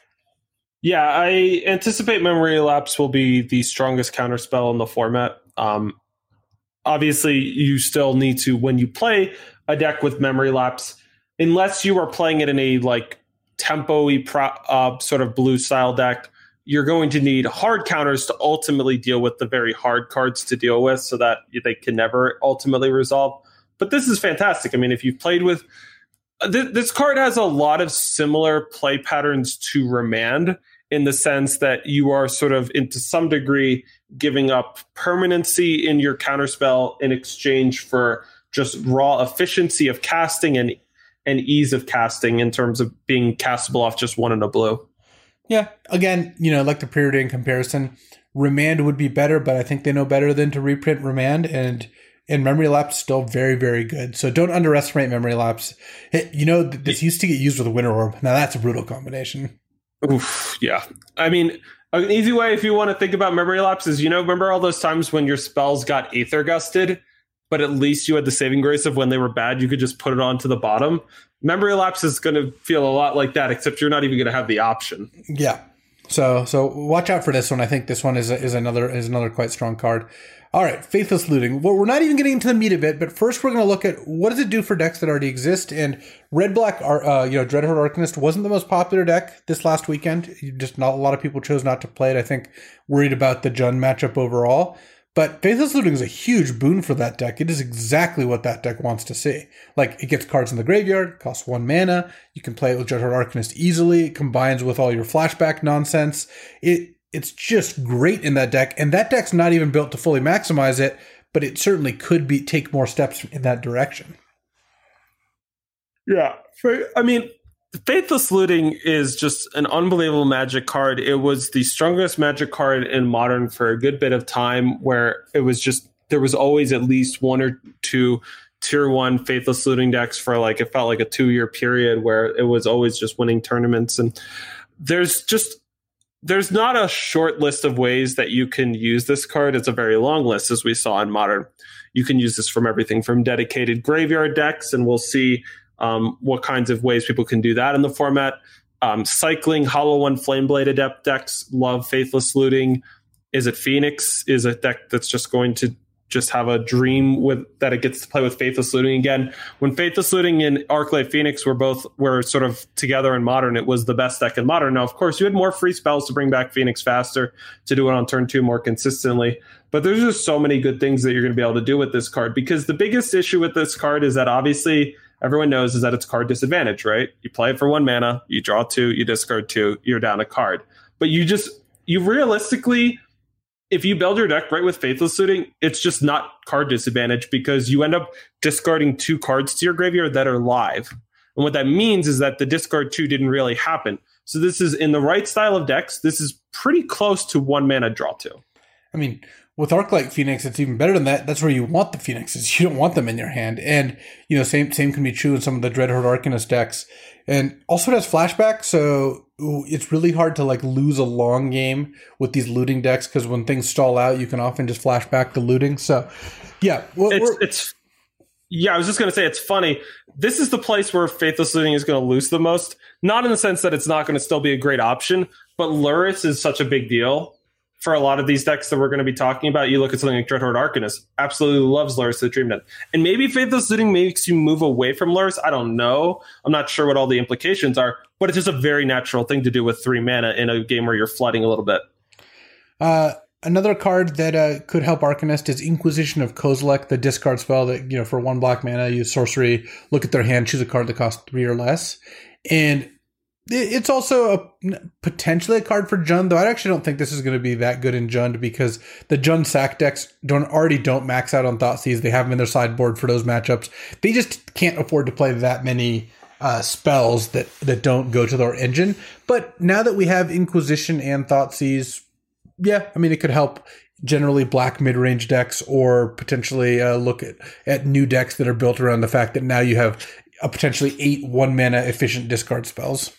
Yeah, I anticipate Memory Lapse will be the strongest counterspell in the format. Um, obviously, you still need to, when you play a deck with Memory Lapse, unless you are playing it in a like tempo-y pro, uh, sort of blue style deck, you're going to need hard counters to ultimately deal with the very hard cards to deal with so that they can never ultimately resolve. But this is fantastic. I mean, if you've played with... Th- this card has a lot of similar play patterns to Remand, in the sense that you are sort of, into some degree, giving up permanency in your counterspell in exchange for just raw efficiency of casting and and ease of casting in terms of being castable off just one in a blue. Yeah, again, you know, like the preordained comparison, Remand would be better, but I think they know better than to reprint Remand, and and Memory Lapse still very, very good. So don't underestimate Memory Lapse. You know, this used to get used with a Winter Orb. Now that's a brutal combination. Oof, yeah. I mean, an easy way if you want to think about Memory Lapse is, you know, remember all those times when your spells got Aether Gusted, but at least you had the saving grace of when they were bad, you could just put it onto the bottom? Memory Lapse is going to feel a lot like that, except you're not even going to have the option. Yeah. So so watch out for this one. I think this one is is another is another quite strong card. All right, Faithless Looting. Well, we're not even getting into the meat of it, but first we're going to look at what does it do for decks that already exist. And Red Black, uh, you know, Dreadhorde Arcanist wasn't the most popular deck this last weekend. Just not a lot of people chose not to play it. I think worried about the Jund matchup overall. But Faithless Looting is a huge boon for that deck. It is exactly what that deck wants to see. Like, it gets cards in the graveyard, costs one mana. You can play it with Dreadhorde Arcanist easily. It combines with all your flashback nonsense. It It's just great in that deck, and that deck's not even built to fully maximize it, but it certainly could be take more steps in that direction. Yeah. I mean, Faithless Looting is just an unbelievable Magic card. It was the strongest Magic card in Modern for a good bit of time, where it was just, there was always at least one or two tier one Faithless Looting decks for like, it felt like a two year period where it was always just winning tournaments. And there's just, There's not a short list of ways that you can use this card. It's a very long list, as we saw in Modern. You can use this from everything from dedicated graveyard decks, and we'll see um, what kinds of ways people can do that in the format. Um, cycling Hollow One Flameblade Adept decks love Faithless Looting. Is it Phoenix? Is a deck that's just going to just have a dream with that it gets to play with Faithless Looting again. When Faithless Looting and Arclight Phoenix were both were sort of together in Modern, it was the best deck in Modern. Now, of course, you had more free spells to bring back Phoenix faster, to do it on turn two more consistently. But there's just so many good things that you're going to be able to do with this card, because the biggest issue with this card is that obviously everyone knows is that it's card disadvantage, right? You play it for one mana, you draw two, you discard two, you're down a card. But you just, you realistically, if you build your deck right with Faithless Looting, it's just not card disadvantage, because you end up discarding two cards to your graveyard that are live. And what that means is that the discard two didn't really happen. So this is, in the right style of decks, this is pretty close to one mana draw two. I mean, with Arclight Phoenix, it's even better than that. That's where you want the Phoenixes. You don't want them in your hand. And, you know, same same can be true in some of the Dreadhorde Arcanist decks. And also it has flashback, so ooh, it's really hard to, like, lose a long game with these looting decks, because when things stall out, you can often just flash back to looting. So, yeah. We're, it's, it's Yeah, I was just going to say, it's funny. This is the place where Faithless Looting is going to lose the most. Not in the sense that it's not going to still be a great option, but Lurrus is such a big deal for a lot of these decks that we're going to be talking about. You look at something like Dreadhorde Arcanist, absolutely loves Lurrus the Dream Net. And maybe Faithless Looting makes you move away from Lurrus. I don't know. I'm not sure what all the implications are, but it's just a very natural thing to do with three mana in a game where you're flooding a little bit. Uh, another card that uh, could help Arcanist is Inquisition of Kozilek, the discard spell that, you know, for one black mana, use sorcery, look at their hand, choose a card that costs three or less. And it's also a, potentially a card for Jund, though I actually don't think this is going to be that good in Jund, because the Jund sack decks don't already don't max out on Thoughtseize. They have them in their sideboard for those matchups. They just can't afford to play that many uh, spells that, that don't go to their engine. But now that we have Inquisition and Thoughtseize, yeah, I mean, it could help generally black mid-range decks, or potentially uh, look at, at new decks that are built around the fact that now you have a potentially eight one-mana efficient discard spells.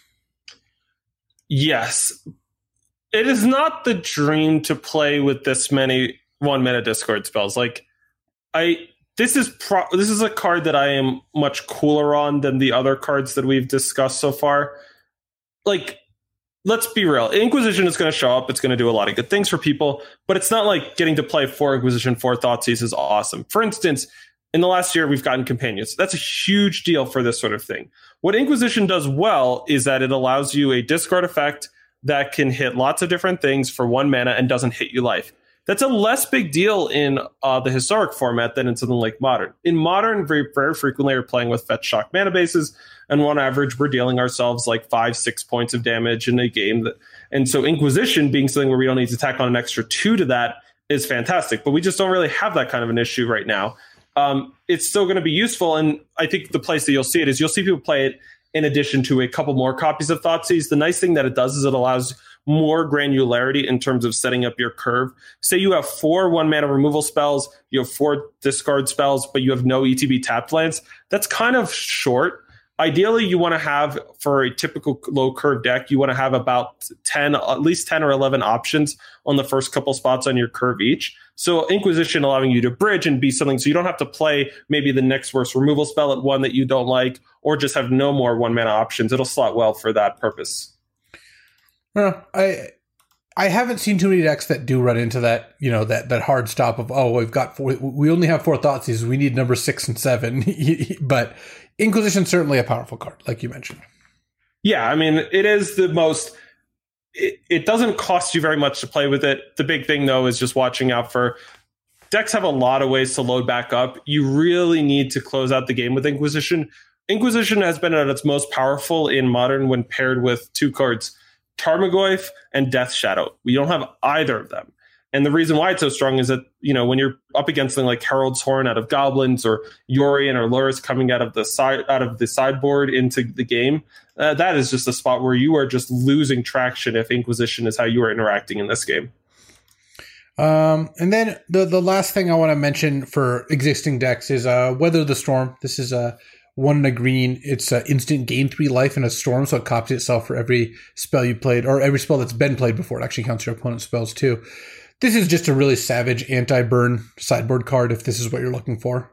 Yes. It is not the dream to play with this many one-mana discard spells. Like, I... This is pro- this is a card that I am much cooler on than the other cards that we've discussed so far. Like, let's be real. Inquisition is going to show up. It's going to do a lot of good things for people, but it's not like getting to play four Inquisition, four Thoughtseize is awesome. For instance, in the last year, we've gotten Companions. That's a huge deal for this sort of thing. What Inquisition does well is that it allows you a discard effect that can hit lots of different things for one mana and doesn't hit you life. That's a less big deal in uh, the historic format than in something like Modern. In Modern, very, very frequently we're playing with fetch shock mana bases, and on average we're dealing ourselves like five, six points of damage in a game. That, and so Inquisition being something where we don't need to tack on an extra two to that is fantastic, but we just don't really have that kind of an issue right now. Um, it's still going to be useful, and I think the place that you'll see it is you'll see people play it in addition to a couple more copies of Thoughtseize. The nice thing that it does is it allows more granularity in terms of setting up your curve. Say you have four one mana removal spells, you have four discard spells, but you have no E T B tapped lands. That's kind of short. Ideally, you want to have, for a typical low curve deck, you want to have about ten, at least ten or eleven options on the first couple spots on your curve each. So Inquisition allowing you to bridge and be something so you don't have to play maybe the next worst removal spell at one that you don't like, or just have no more one mana options. It'll slot well for that purpose. Well, I I haven't seen too many decks that do run into that, you know, that, that hard stop of, oh, we've got four, we only have four Thoughtseize, we need number six and seven. But Inquisition's certainly a powerful card, like you mentioned. Yeah, I mean, it is the most, it, it doesn't cost you very much to play with it. The big thing, though, is just watching out for, decks have a lot of ways to load back up. You really need to close out the game with Inquisition. Inquisition has been at its most powerful in Modern when paired with two cards, Tarmogoyf and Death Shadow. We don't have either of them. And the reason why it's so strong is that, you know, when you're up against something like Herald's Horn out of Goblins, or Yorion or Lurrus coming out of the side out of the sideboard into the game, uh, that is just a spot where you are just losing traction if Inquisition is how you are interacting in this game. Um, and then the the last thing I want to mention for existing decks is uh, Weather the Storm. This is a one and a green. It's uh, instant gain three life in a storm, so it copies itself for every spell you played, or every spell that's been played before. It actually counts your opponent's spells too. This is just a really savage anti-burn sideboard card if this is what you're looking for.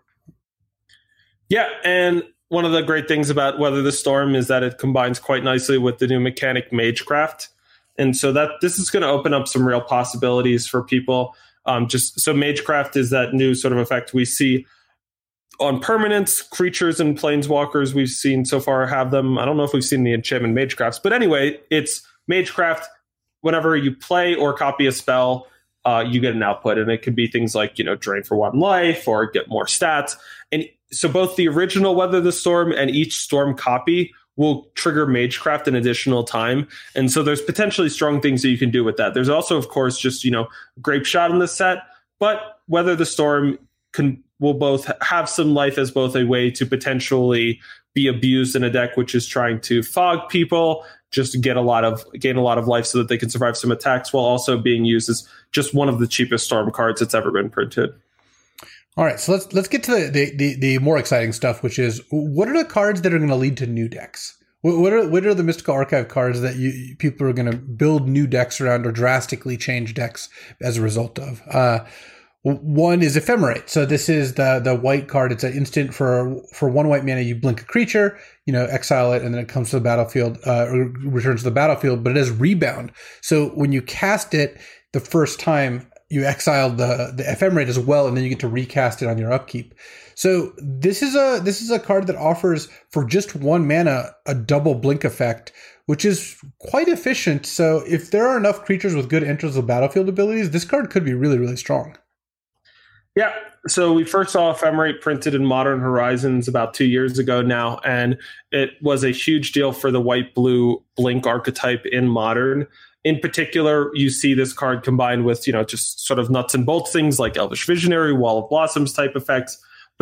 Yeah, and one of the great things about Weather the Storm is that it combines quite nicely with the new mechanic Magecraft. And so that this is going to open up some real possibilities for people. Um, just so Magecraft is that new sort of effect we see on permanents, creatures, and planeswalkers. We've seen so far have them. I don't know if we've seen the enchantment Magecrafts, but anyway, it's Magecraft. Whenever you play or copy a spell, uh, you get an output, and it could be things like, you know, drain for one life or get more stats. And so both the original Weather the Storm and each Storm copy will trigger Magecraft an additional time. And so there's potentially strong things that you can do with that. There's also, of course, just, you know, Grape Shot in this set, but Weather the Storm can will both have some life as both a way to potentially be abused in a deck which is trying to fog people, just to get a lot of gain a lot of life so that they can survive some attacks, while also being used as just one of the cheapest Storm cards that's ever been printed. All right, so let's let's get to the the, the, the more exciting stuff, which is, what are the cards that are going to lead to new decks? What, what are what are the Mystical Archive cards that you people are going to build new decks around or drastically change decks as a result of? Uh, One is Ephemerate. So this is the the white card. It's an instant for for one white mana. You blink a creature, you know, exile it, and then it comes to the battlefield, uh, or returns to the battlefield. But it has rebound. So when you cast it the first time, you exile the the Ephemerate as well, and then you get to recast it on your upkeep. So this is a this is a card that offers, for just one mana, a double blink effect, which is quite efficient. So if there are enough creatures with good enters the battlefield abilities, this card could be really, really strong. Yeah, so we first saw Ephemerate printed in Modern Horizons about two years ago now, and it was a huge deal for the white-blue Blink archetype in Modern. In particular, you see this card combined with, you know, just sort of nuts and bolts things like Elvish Visionary, Wall of Blossoms type effects,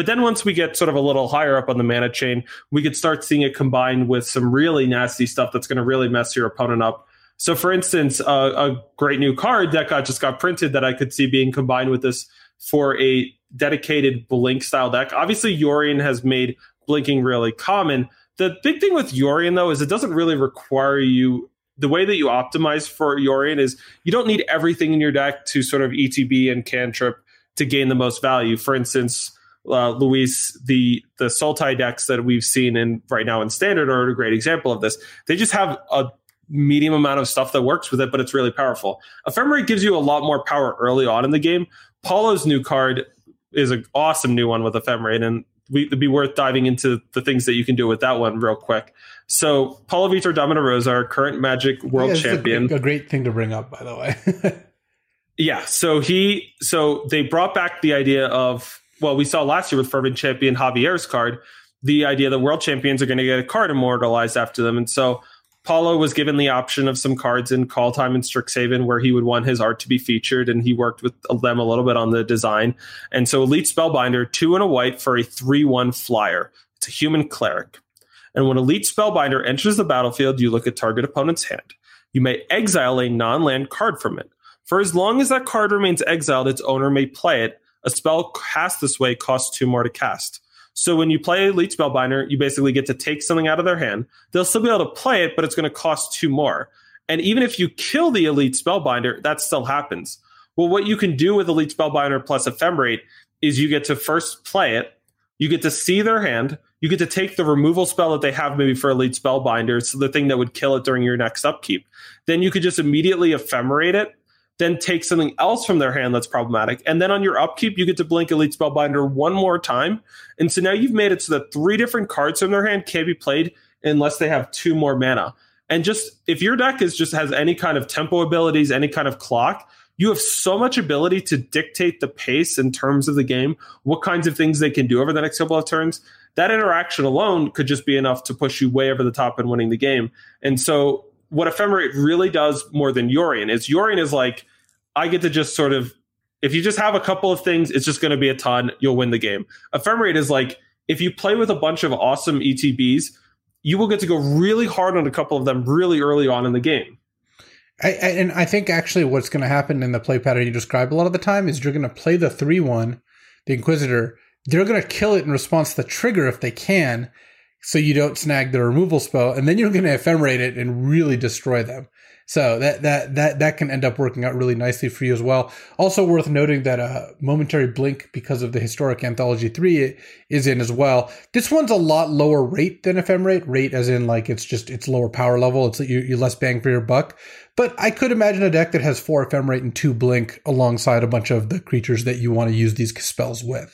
But then once we get sort of a little higher up on the mana chain, we could start seeing it combined with some really nasty stuff that's going to really mess your opponent up. So for instance, uh, a great new card that got just got printed that I could see being combined with this for a dedicated blink style deck. Obviously, Yorion has made blinking really common. The big thing with Yorion, though, is it doesn't really require you. The way that you optimize for Yorion is you don't need everything in your deck to sort of E T B and cantrip to gain the most value. For instance, uh, Luis, the the Sultai decks that we've seen in right now in Standard are a great example of this. They just have a medium amount of stuff that works with it, but it's really powerful. Ephemerate gives you a lot more power early on in the game. Paulo's new card is an awesome new one with Ephemerate, and we, it'd be worth diving into the things that you can do with that one real quick. So Paulo Vitor Dominarosa, our current Magic World yeah, Champion. A, a great thing to bring up, by the way. yeah, so he so they brought back the idea of, well, we saw last year with Fervent Champion Javier's card, the idea that world champions are going to get a card immortalized after them. And so Paulo was given the option of some cards in Call Time and Strixhaven where he would want his art to be featured, and he worked with them a little bit on the design. And so Elite Spellbinder, two and a white for a three one flyer. It's a human cleric. And when Elite Spellbinder enters the battlefield, you look at target opponent's hand. You may exile a non-land card from it. For as long as that card remains exiled, its owner may play it. A spell cast this way costs two more to cast. So when you play Elite Spellbinder, you basically get to take something out of their hand. They'll still be able to play it, but it's going to cost two more. And even if you kill the Elite Spellbinder, that still happens. Well, what you can do with Elite Spellbinder plus Ephemerate is you get to first play it. You get to see their hand. You get to take the removal spell that they have maybe for Elite Spellbinder, so the thing that would kill it during your next upkeep. Then you could just immediately Ephemerate it, then take something else from their hand that's problematic. And then on your upkeep, you get to blink Elite Spellbinder one more time. And so now you've made it so that three different cards from their hand can't be played unless they have two more mana. And just if your deck is just has any kind of tempo abilities, any kind of clock, you have so much ability to dictate the pace in terms of the game, what kinds of things they can do over the next couple of turns. That interaction alone could just be enough to push you way over the top in winning the game. And so what Ephemerate really does more than Yorion is Yorion is like, I get to just sort of, if you just have a couple of things, it's just going to be a ton, you'll win the game. Ephemerate is like, if you play with a bunch of awesome E T Bs, you will get to go really hard on a couple of them really early on in the game. I, I, and I think actually what's going to happen in the play pattern you describe a lot of the time is you're going to play the three one, the Inquisitor. They're going to kill it in response to the trigger if they can, so you don't snag the removal spell, and then you're going to Ephemerate it and really destroy them. So that that that that can end up working out really nicely for you as well. Also worth noting that uh, Momentary Blink, because of the Historic Anthology three, is in as well. This one's a lot lower rate than Ephemerate. Rate as in like it's just it's lower power level. It's you you're less bang for your buck. But I could imagine a deck that has four Ephemerate and two Blink alongside a bunch of the creatures that you want to use these spells with.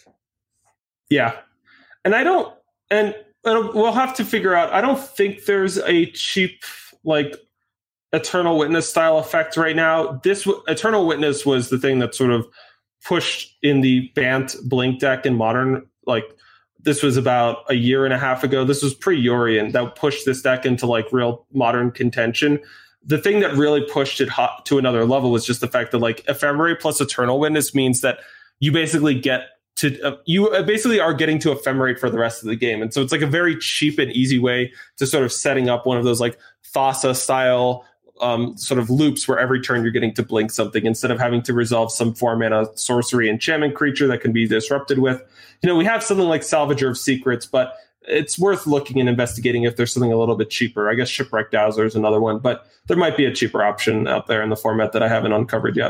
Yeah, and I don't, and, and we'll have to figure out. I don't think there's a cheap like Eternal Witness style effect right now. This Eternal Witness was the thing that sort of pushed in the Bant Blink deck in Modern. Like this was about a year and a half ago. This was pre-Yorion that pushed this deck into like real Modern contention. The thing that really pushed it hot to another level was just the fact that like Ephemerate plus Eternal Witness means that you basically get to uh, you basically are getting to Ephemerate for the rest of the game. And so it's like a very cheap and easy way to sort of setting up one of those like Thassa style um, sort of loops where every turn you're getting to blink something instead of having to resolve some four mana sorcery enchantment creature that can be disrupted with. You know, we have something like Salvager of Secrets, but it's worth looking and investigating if there's something a little bit cheaper. I guess Shipwreck Dazzler is another one, but there might be a cheaper option out there in the format that I haven't uncovered yet.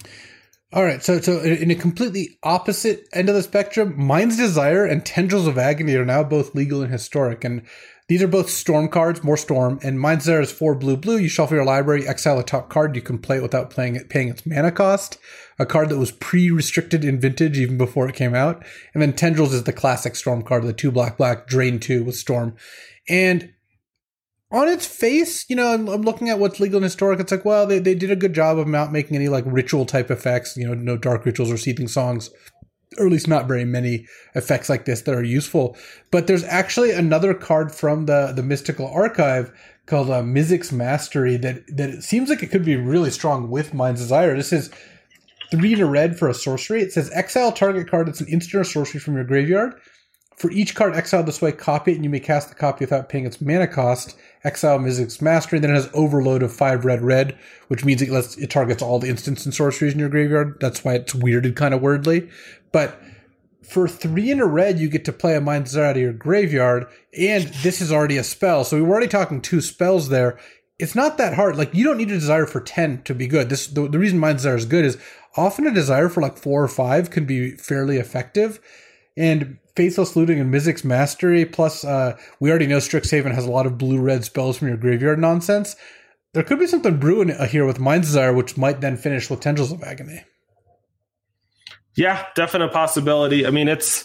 All right, so so in a completely opposite end of the spectrum, Mind's Desire and Tendrils of Agony are now both legal and historic, and these are both Storm cards, more Storm, and Mind's Desire is four blue blue. You shuffle your library, exile a top card. You can play it without playing it, paying its mana cost, a card that was pre-restricted in Vintage even before it came out. And then Tendrils is the classic Storm card, the two black black, drain two with Storm. And on its face, you know, I'm, I'm looking at what's legal and historic. It's like, well, they, they did a good job of not making any like ritual type effects, you know, no dark rituals or seething songs, or at least not very many effects like this that are useful. But there's actually another card from the, the Mystical Archive called uh, Mizzix's Mastery that, that it seems like it could be really strong with Mind's Desire. This is three to red for a sorcery. It says exile target card that's an instant or sorcery from your graveyard. For each card exiled this way, copy it, and you may cast the copy without paying its mana cost. Exile Mizzix Mastery. Then it has overload of five red red, which means it lets it targets all the instants and sorceries in your graveyard. That's why it's weirded kind of weirdly. But for three in a red, you get to play a Mind's Desire out of your graveyard, and this is already a spell. So we were already talking two spells there. It's not that hard. Like, you don't need a desire for ten to be good. This the, the reason Mind's Desire is good is often a desire for like four or five can be fairly effective. And Faithless Looting and Mizzix Mastery, plus uh, we already know Strixhaven has a lot of blue-red spells from your graveyard nonsense. There could be something brewing here with Mind's Desire, which might then finish with Tendrils of Agony. Yeah, definite possibility. I mean, it's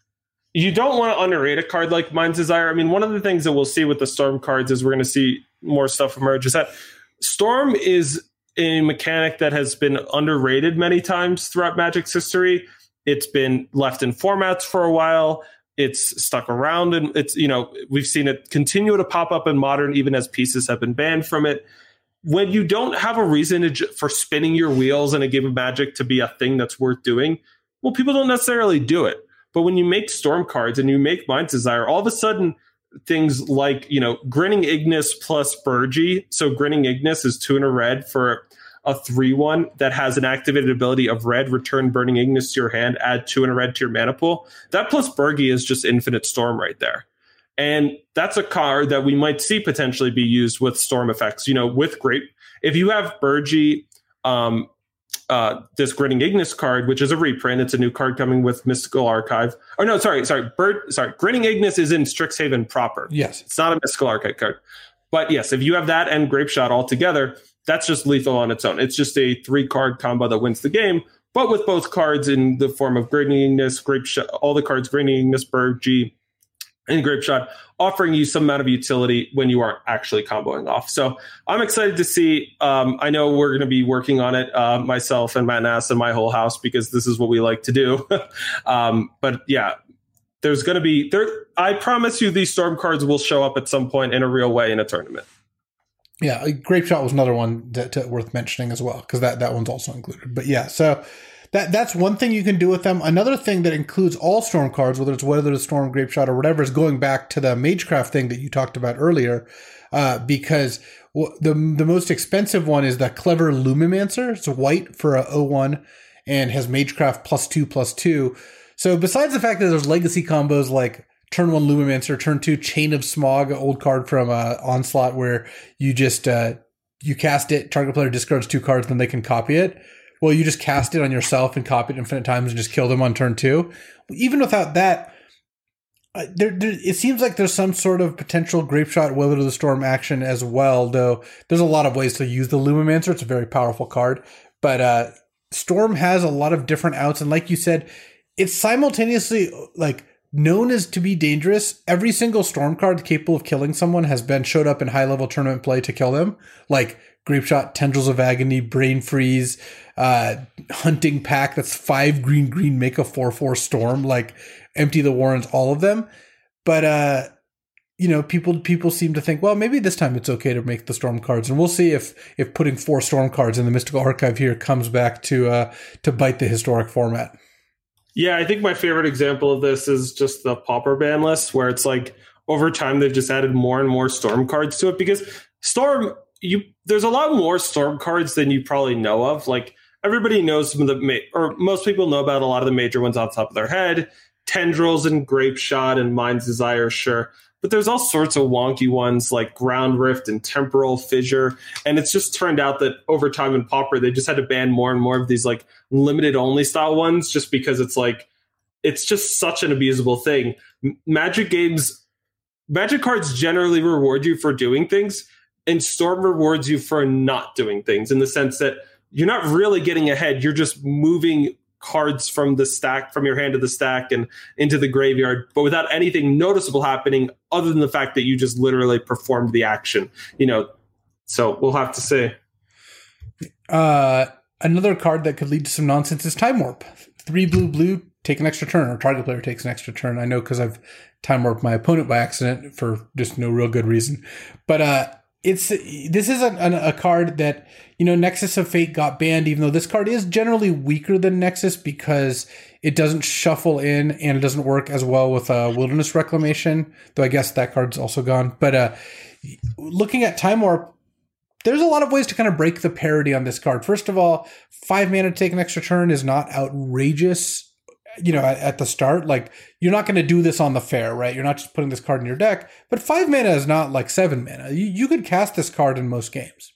you don't want to underrate a card like Mind's Desire. I mean, one of the things that we'll see with the Storm cards is we're going to see more stuff emerge. Is that Storm is a mechanic that has been underrated many times throughout Magic's history. It's been left in formats for a while. It's stuck around, and it's, you know, we've seen it continue to pop up in Modern, even as pieces have been banned from it. When you don't have a reason to, for spinning your wheels in a game of Magic to be a thing that's worth doing, well, people don't necessarily do it. But when you make Storm cards and you make Mind's Desire, all of a sudden things like, you know, Grinning Ignis plus Burgi. So Grinning Ignis is two in a red for a three one that has an activated ability of red, return Burning Ignis to your hand, add two in a red to your mana pool. That plus Burgi is just infinite Storm right there. And that's a card that we might see potentially be used with Storm effects. You know, with Grape, if you have Burgi, um, uh, this Grinning Ignis card, which is a reprint, it's a new card coming with Mystical Archive. Oh no, sorry, sorry, Bird, sorry. Grinning Ignis is in Strixhaven proper. Yes, it's not a Mystical Archive card. But yes, if you have that and Grape Shot all together, that's just lethal on its own. It's just a three-card combo that wins the game, but with both cards in the form of Grinning Ignis, Grape Shot, all the cards Grinning Ignis, Burgi, and Grape Shot, offering you some amount of utility when you aren't actually comboing off. So I'm excited to see. Um, I know we're going to be working on it, uh, myself and Matt Nass and my whole house, because this is what we like to do. um, but yeah, there's going to be there. I promise you, these Storm cards will show up at some point in a real way in a tournament. Yeah, Grape Shot was another one that, that worth mentioning as well, because that, that one's also included. But yeah, so that that's one thing you can do with them. Another thing that includes all Storm cards, whether it's Weather the Storm, Grape Shot, or whatever, is going back to the Magecraft thing that you talked about earlier, uh, because the the most expensive one is the Clever Lumimancer. It's white for a oh one and has Magecraft plus two, plus two. So besides the fact that there's legacy combos like turn one Lumimancer, turn two Chain of Smog, an old card from uh, Onslaught, where you just uh, you cast it, target player discards two cards, then they can copy it. Well, you just cast it on yourself and copy it infinite times and just kill them on turn two. Even without that, uh, there, there it seems like there's some sort of potential Grape Shot, Weather to the Storm action as well, though there's a lot of ways to use the Lumimancer. It's a very powerful card. But uh, Storm has a lot of different outs, and like you said, it's simultaneously like known as to be dangerous. Every single Storm card capable of killing someone has been showed up in high-level tournament play to kill them, like Grape Shot, Tendrils of Agony, Brain Freeze, uh, Hunting Pack, that's five green green, make a four four Storm, like Empty the Warrens, all of them. But, uh, you know, people people seem to think, well, maybe this time it's okay to make the Storm cards, and we'll see if if putting four Storm cards in the Mystical Archive here comes back to uh, to bite the historic format. Yeah, I think my favorite example of this is just the Pauper ban list, where it's like over time they've just added more and more Storm cards to it, because Storm, you there's a lot more Storm cards than you probably know of. Like, everybody knows some of the ma- or most people know about a lot of the major ones off the top of their head. Tendrils and Grape Shot and Mind's Desire, sure. But there's all sorts of wonky ones like Ground Rift and Temporal Fissure. And it's just turned out that over time in Pauper, they just had to ban more and more of these like limited only style ones, just because it's like, it's just such an abusable thing. Magic games, Magic cards generally reward you for doing things, and Storm rewards you for not doing things, in the sense that you're not really getting ahead. You're just moving cards from the stack, from your hand to the stack and into the graveyard, but without anything noticeable happening other than the fact that you just literally performed the action, you know. So we'll have to see. Uh, another card that could lead to some nonsense is Time Warp. Three blue, blue, take an extra turn, or target player takes an extra turn. I know because I've Time Warped my opponent by accident for just no real good reason. But uh, it's this is a, a card that, you know, Nexus of Fate got banned, even though this card is generally weaker than Nexus because it doesn't shuffle in and it doesn't work as well with uh, Wilderness Reclamation, though I guess that card's also gone. But uh, looking at Time Warp, there's a lot of ways to kind of break the parity on this card. First of all, five mana to take an extra turn is not outrageous, you know, at, at the start. Like, you're not going to do this on the fair, right? You're not just putting this card in your deck. But five mana is not like seven mana. You, you could cast this card in most games.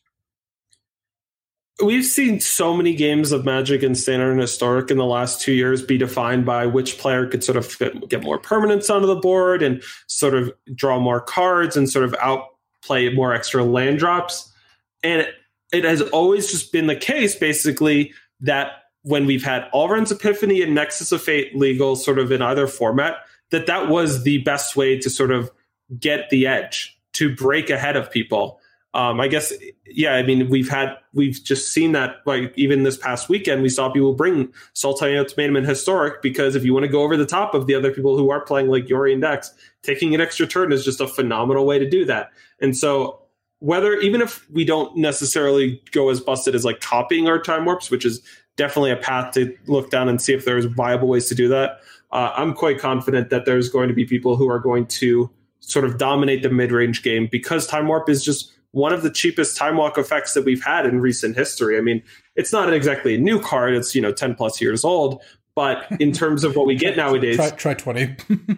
We've seen so many games of Magic and Standard and Historic in the last two years be defined by which player could sort of fit, get more permanence onto the board and sort of draw more cards and sort of outplay more extra land drops. And it, it has always just been the case, basically, that when we've had Alrund's Epiphany and Nexus of Fate legal sort of in either format, that that was the best way to sort of get the edge, to break ahead of people. Um, I guess, yeah, I mean, we've had, we've just seen that, like, even this past weekend, we saw people bring Sultani Ultimatum and Historic, because if you want to go over the top of the other people who are playing like Yori and Dex, taking an extra turn is just a phenomenal way to do that. And so whether, even if we don't necessarily go as busted as like copying our Time Warps, which is definitely a path to look down and see if there's viable ways to do that, uh, I'm quite confident that there's going to be people who are going to sort of dominate the mid-range game, because Time Warp is just one of the cheapest Time Walk effects that we've had in recent history. I mean, it's not exactly a new card. It's, you know, ten plus years old. But in terms of what we get nowadays... Try, try twenty.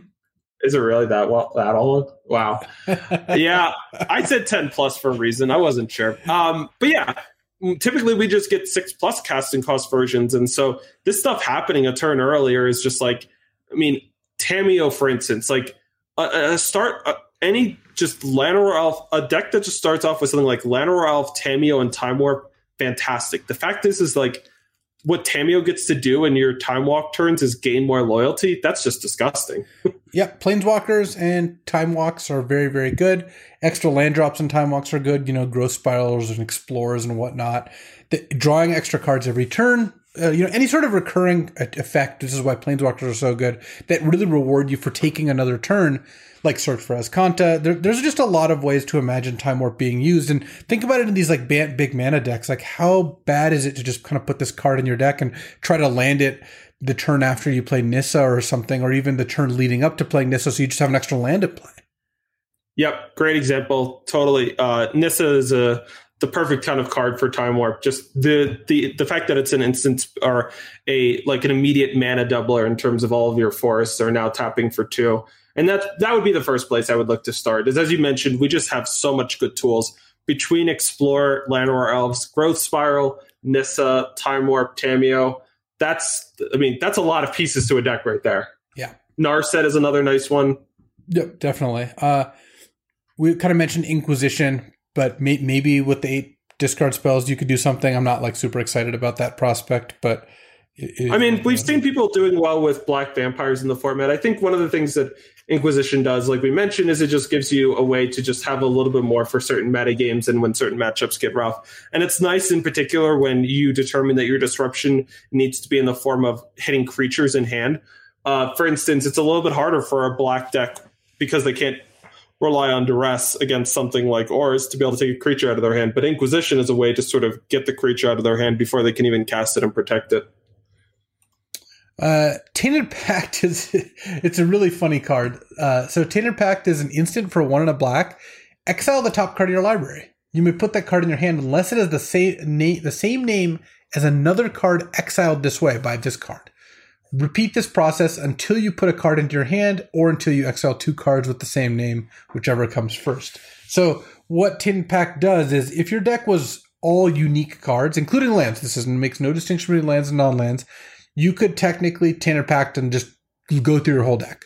Is it really that well, that old? Wow. Yeah, I said ten plus for a reason. I wasn't sure. Um, but yeah, typically we just get six plus casting cost versions. And so this stuff happening a turn earlier is just like, I mean, Tamiyo, for instance, like a, a start... A, any just Llanowar Elf, a deck that just starts off with something like Llanowar Elf, Tamiyo, and Time Warp, fantastic. The fact is, is like what Tamiyo gets to do in your Time Walk turns is gain more loyalty. That's just disgusting. Yep, Planeswalkers and Time Walks are very, very good. Extra land drops and Time Walks are good. You know, Growth Spirals and Explorers and whatnot. The, drawing extra cards every turn. Uh, you know, any sort of recurring effect. This is why Planeswalkers are so good. That really reward you for taking another turn. Like Search for Azcanta. There, there's just a lot of ways to imagine Time Warp being used. And think about it in these like big, big mana decks. Like, how bad is it to just kind of put this card in your deck and try to land it the turn after you play Nissa or something, or even the turn leading up to playing Nissa, so you just have an extra land at play? Yep, great example. Totally. Uh, Nissa is a the perfect kind of card for Time Warp. Just the the the fact that it's an instant or a like an immediate mana doubler in terms of all of your forests are now tapping for two. And that that would be the first place I would look to start. Is, as you mentioned, we just have so much good tools between Explore, Llanowar Elves, Growth Spiral, Nissa, Time Warp, Tamiyo. That's, I mean, that's a lot of pieces to a deck right there. Yeah. Narset is another nice one. Yep, definitely. Uh, we kind of mentioned Inquisition, but may- maybe with the eight discard spells, you could do something. I'm not like super excited about that prospect, but I mean, we've seen people doing well with black vampires in the format. I think one of the things that Inquisition does, like we mentioned, is it just gives you a way to just have a little bit more for certain meta games and when certain matchups get rough. And it's nice in particular when you determine that your disruption needs to be in the form of hitting creatures in hand. Uh, for instance, it's a little bit harder for a black deck because they can't rely on duress against something like Ors to be able to take a creature out of their hand. But Inquisition is a way to sort of get the creature out of their hand before they can even cast it and protect it. Uh, Tainted Pact is, it's a really funny card. Uh, so Tainted Pact is an instant for one and a black. Exile the top card of your library. You may put that card in your hand unless it has the same name, the same name as another card exiled this way by this card. Repeat this process until you put a card into your hand or until you exile two cards with the same name, whichever comes first. So what Tainted Pact does is if your deck was all unique cards, including lands, this is, makes no distinction between lands and non-lands, you could technically Tainted Pact and just go through your whole deck.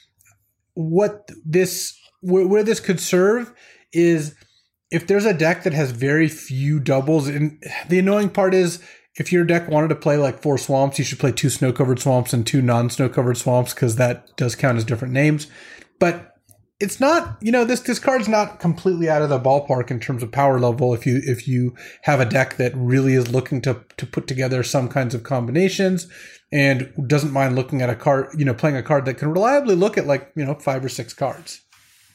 What this, where, where this could serve is if there's a deck that has very few doubles, and the annoying part is if your deck wanted to play like four swamps, you should play two snow-covered swamps and two non-snow-covered swamps because that does count as different names. But it's not, you know, this this card's not completely out of the ballpark in terms of power level if you if you have a deck that really is looking to to put together some kinds of combinations and doesn't mind looking at a card, you know, playing a card that can reliably look at like, you know, five or six cards.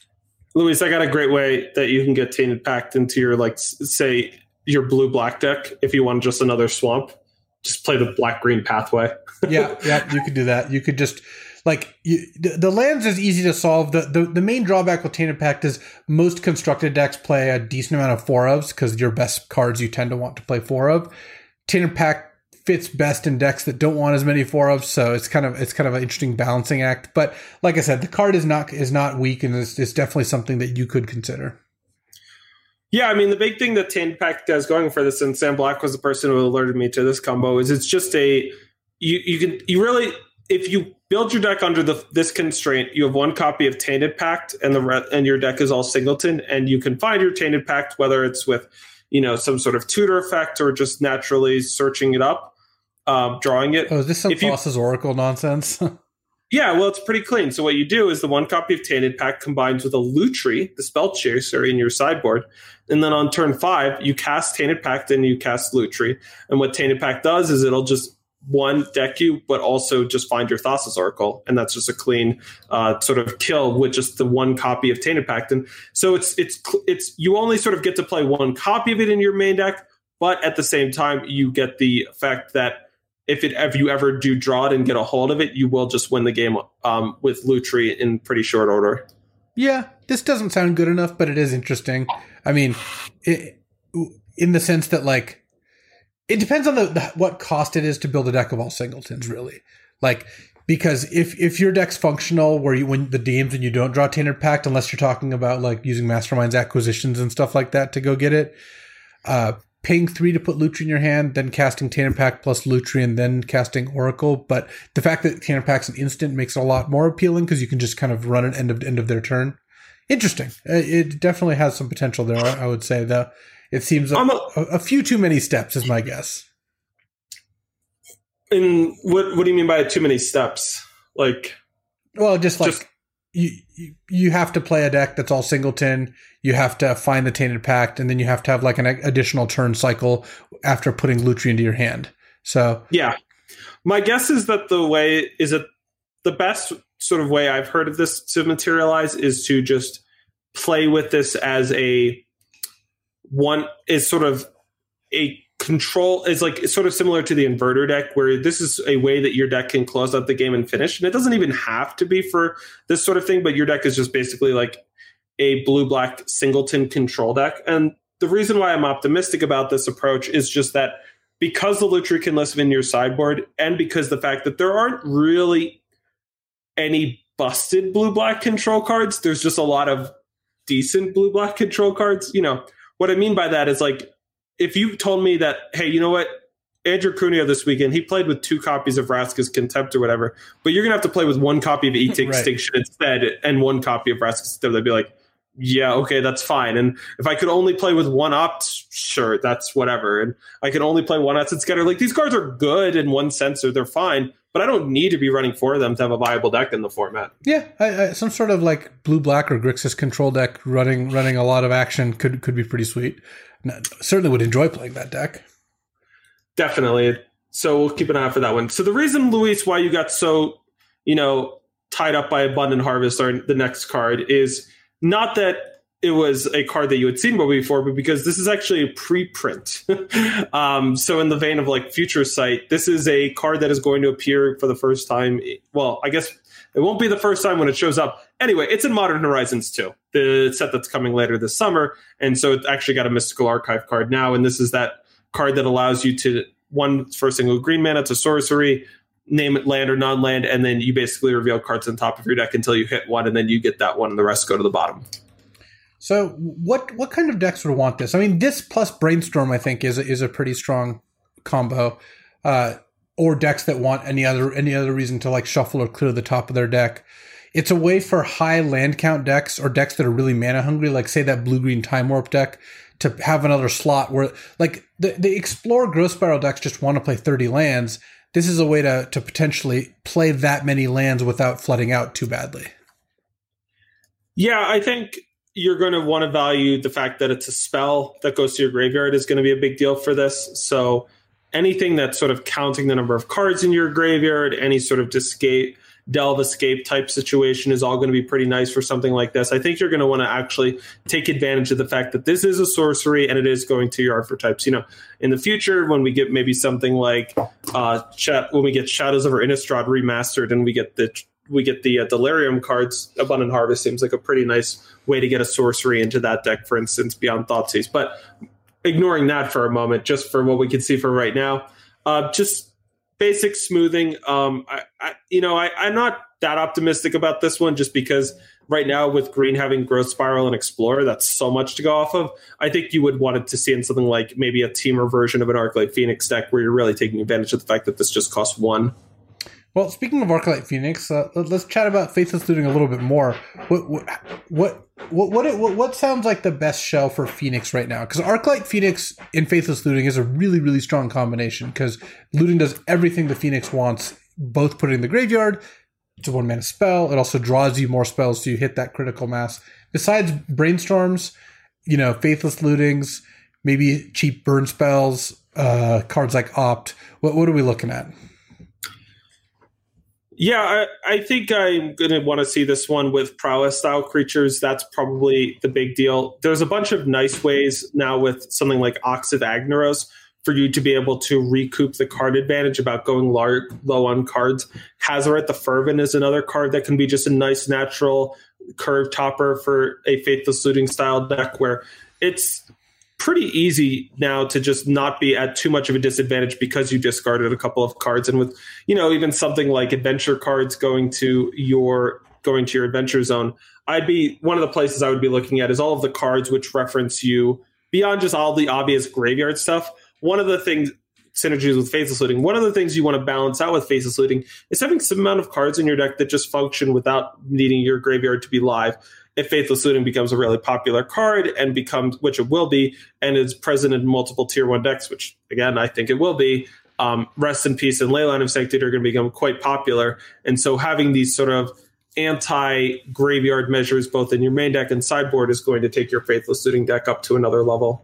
Luis, I got a great way that you can get Tainted Pact into your, like, say, your blue-black deck if you want just another swamp. Just play the black-green pathway. yeah, yeah, you could do that. You could just, like, you, the, the lands is easy to solve. The, the the main drawback with Tainted Pact is most constructed decks play a decent amount of four ofs because your best cards you tend to want to play four of. Tainted Pact fits best in decks that don't want as many four ofs, so it's kind of it's kind of an interesting balancing act. But like I said, the card is not is not weak, and it's, it's definitely something that you could consider. Yeah, I mean, the big thing that Tainted Pact has going for this, and Sam Black was the person who alerted me to this combo, is it's just a you you can you really, if you build your deck under the this constraint, you have one copy of Tainted Pact, and the re- and your deck is all singleton, and you can find your Tainted Pact whether it's with, you know, some sort of tutor effect or just naturally searching it up, um, drawing it. Oh, is this some if you, Thassa's Oracle nonsense? Yeah, well, it's pretty clean. So what you do is the one copy of Tainted Pact combines with a Lutri, the spell chaser, in your sideboard. And then on turn five, you cast Tainted Pact and you cast Lutri. And what Tainted Pact does is it'll just, one, deck you, but also just find your Thassa's Oracle. And that's just a clean uh, sort of kill with just the one copy of Tainted Pact. And so it's it's it's you only sort of get to play one copy of it in your main deck, but at the same time, you get the effect that If it if you ever do draw it and get a hold of it, you will just win the game um, with Lutri in pretty short order. Yeah, this doesn't sound good enough, but it is interesting. I mean, it, in the sense that, like, it depends on the, the what cost it is to build a deck of all singletons, really. Like, because if if your deck's functional, where you win the games and you don't draw Tainted Pact, unless you're talking about like using Mastermind's acquisitions and stuff like that to go get it, uh, paying three to put Lutri in your hand, then casting Tainted Pact plus Lutri, and then casting Oracle. But the fact that Tainted Pact's an instant makes it a lot more appealing because you can just kind of run it end of end of their turn. Interesting. It definitely has some potential there, I would say. Though it seems a, a, a few too many steps is my guess. And what what do you mean by too many steps? Like, well, just like just, you, you you have to play a deck that's all singleton. You have to find the Tainted Pact, and then you have to have like an additional turn cycle after putting Lutri into your hand. So yeah, my guess is that the way is it the best sort of way I've heard of this to materialize is to just play with this as a one is sort of a control is like it's sort of similar to the inverter deck, where this is a way that your deck can close out the game and finish. And it doesn't even have to be for this sort of thing, but your deck is just basically like a blue-black singleton control deck. And the reason why I'm optimistic about this approach is just that because the Lutri can live in your sideboard, and because the fact that there aren't really any busted blue-black control cards, there's just a lot of decent blue-black control cards. You know, what I mean by that is, like, if you told me that, hey, you know what, Andrew Cunha this weekend, he played with two copies of Vraska's Contempt or whatever, but you're going to have to play with one copy of Eat to Extinction right. instead and one copy of Vraska's Contempt, I'd be like, yeah, okay, that's fine. And if I could only play with one Opt, sure, that's whatever. And I could only play one Acid Scatter. Like, these cards are good in one sense, or they're fine, but I don't need to be running four of them to have a viable deck in the format. Yeah, I, I, some sort of like blue-black or Grixis control deck running running a lot of action could could be pretty sweet. No, certainly would enjoy playing that deck. Definitely. So we'll keep an eye out for that one. So the reason, Luis, why you got so, you know, tied up by Abundant Harvest or the next card is not that it was a card that you had seen before, but because this is actually a preprint. um, so in the vein of like Future Sight, this is a card that is going to appear for the first time. Well, I guess it won't be the first time when it shows up. Anyway, it's in Modern Horizons two, the set that's coming later this summer. And so it's actually got a Mystical Archive card now. And this is that card that allows you to, one, for a single green mana, to sorcery, name it land or non-land, and then you basically reveal cards on top of your deck until you hit one, and then you get that one, and the rest go to the bottom. So what what kind of decks would want this? I mean, this plus Brainstorm, I think, is a, is a pretty strong combo. Uh, or decks that want any other any other reason to like shuffle or clear the top of their deck. It's a way for high land count decks or decks that are really mana hungry, like say that blue-green Time Warp deck, to have another slot where, like, the, the Explore Growth Spiral decks just want to play thirty lands. This is a way to to potentially play that many lands without flooding out too badly. Yeah, I think you're going to want to value the fact that it's a spell that goes to your graveyard is going to be a big deal for this. So anything that's sort of counting the number of cards in your graveyard, any sort of disca- delve escape type situation is all going to be pretty nice for something like this. I think you're going to want to actually take advantage of the fact that this is a sorcery and it is going to your archetypes. You know, in the future, when we get maybe something like uh, chat, when we get Shadows over Innistrad remastered and we get the we get the uh, Delirium cards, Abundant Harvest seems like a pretty nice way to get a sorcery into that deck, for instance, beyond Thoughtseize. But ignoring that for a moment, just for what we can see for right now, uh, just basic smoothing. Um, I, I, you know, I, I'm not that optimistic about this one just because right now with green having Growth Spiral and Explorer, that's so much to go off of. I think you would want it to see in something like maybe a Teamer version of an Arclight Phoenix deck where you're really taking advantage of the fact that this just costs one. Well, speaking of Arclight Phoenix, uh, let's chat about Faithless Looting a little bit more. What what what what what, what sounds like the best shell for Phoenix right now? Because Arclight Phoenix and Faithless Looting is a really really strong combination. Because Looting does everything the Phoenix wants, both put it in the graveyard. It's a one mana spell. It also draws you more spells, so you hit that critical mass. Besides Brainstorms, you know, Faithless Lootings, maybe cheap burn spells, uh, cards like Opt. What what are we looking at? Yeah, I, I think I'm going to want to see this one with prowess-style creatures. That's probably the big deal. There's a bunch of nice ways now with something like Ox of Agnaros for you to be able to recoup the card advantage about going lar- low on cards. Hazoret the Fervent is another card that can be just a nice natural curve topper for a Faithless Looting style deck where it's pretty easy now to just not be at too much of a disadvantage because you discarded a couple of cards. And with, you know, even something like adventure cards going to your going to your adventure zone, I'd be one of the places I would be looking at is all of the cards which reference you beyond just all the obvious graveyard stuff. One of the things synergies with Faithless Looting, one of the things you want to balance out with Faithless Looting is having some amount of cards in your deck that just function without needing your graveyard to be live. If Faithless Looting becomes a really popular card and becomes, which it will be, and is present in multiple tier one decks, which again, I think it will be, um, Rest in Peace and Leyline of Sanctity are going to become quite popular. And so having these sort of anti-graveyard measures both in your main deck and sideboard is going to take your Faithless Looting deck up to another level.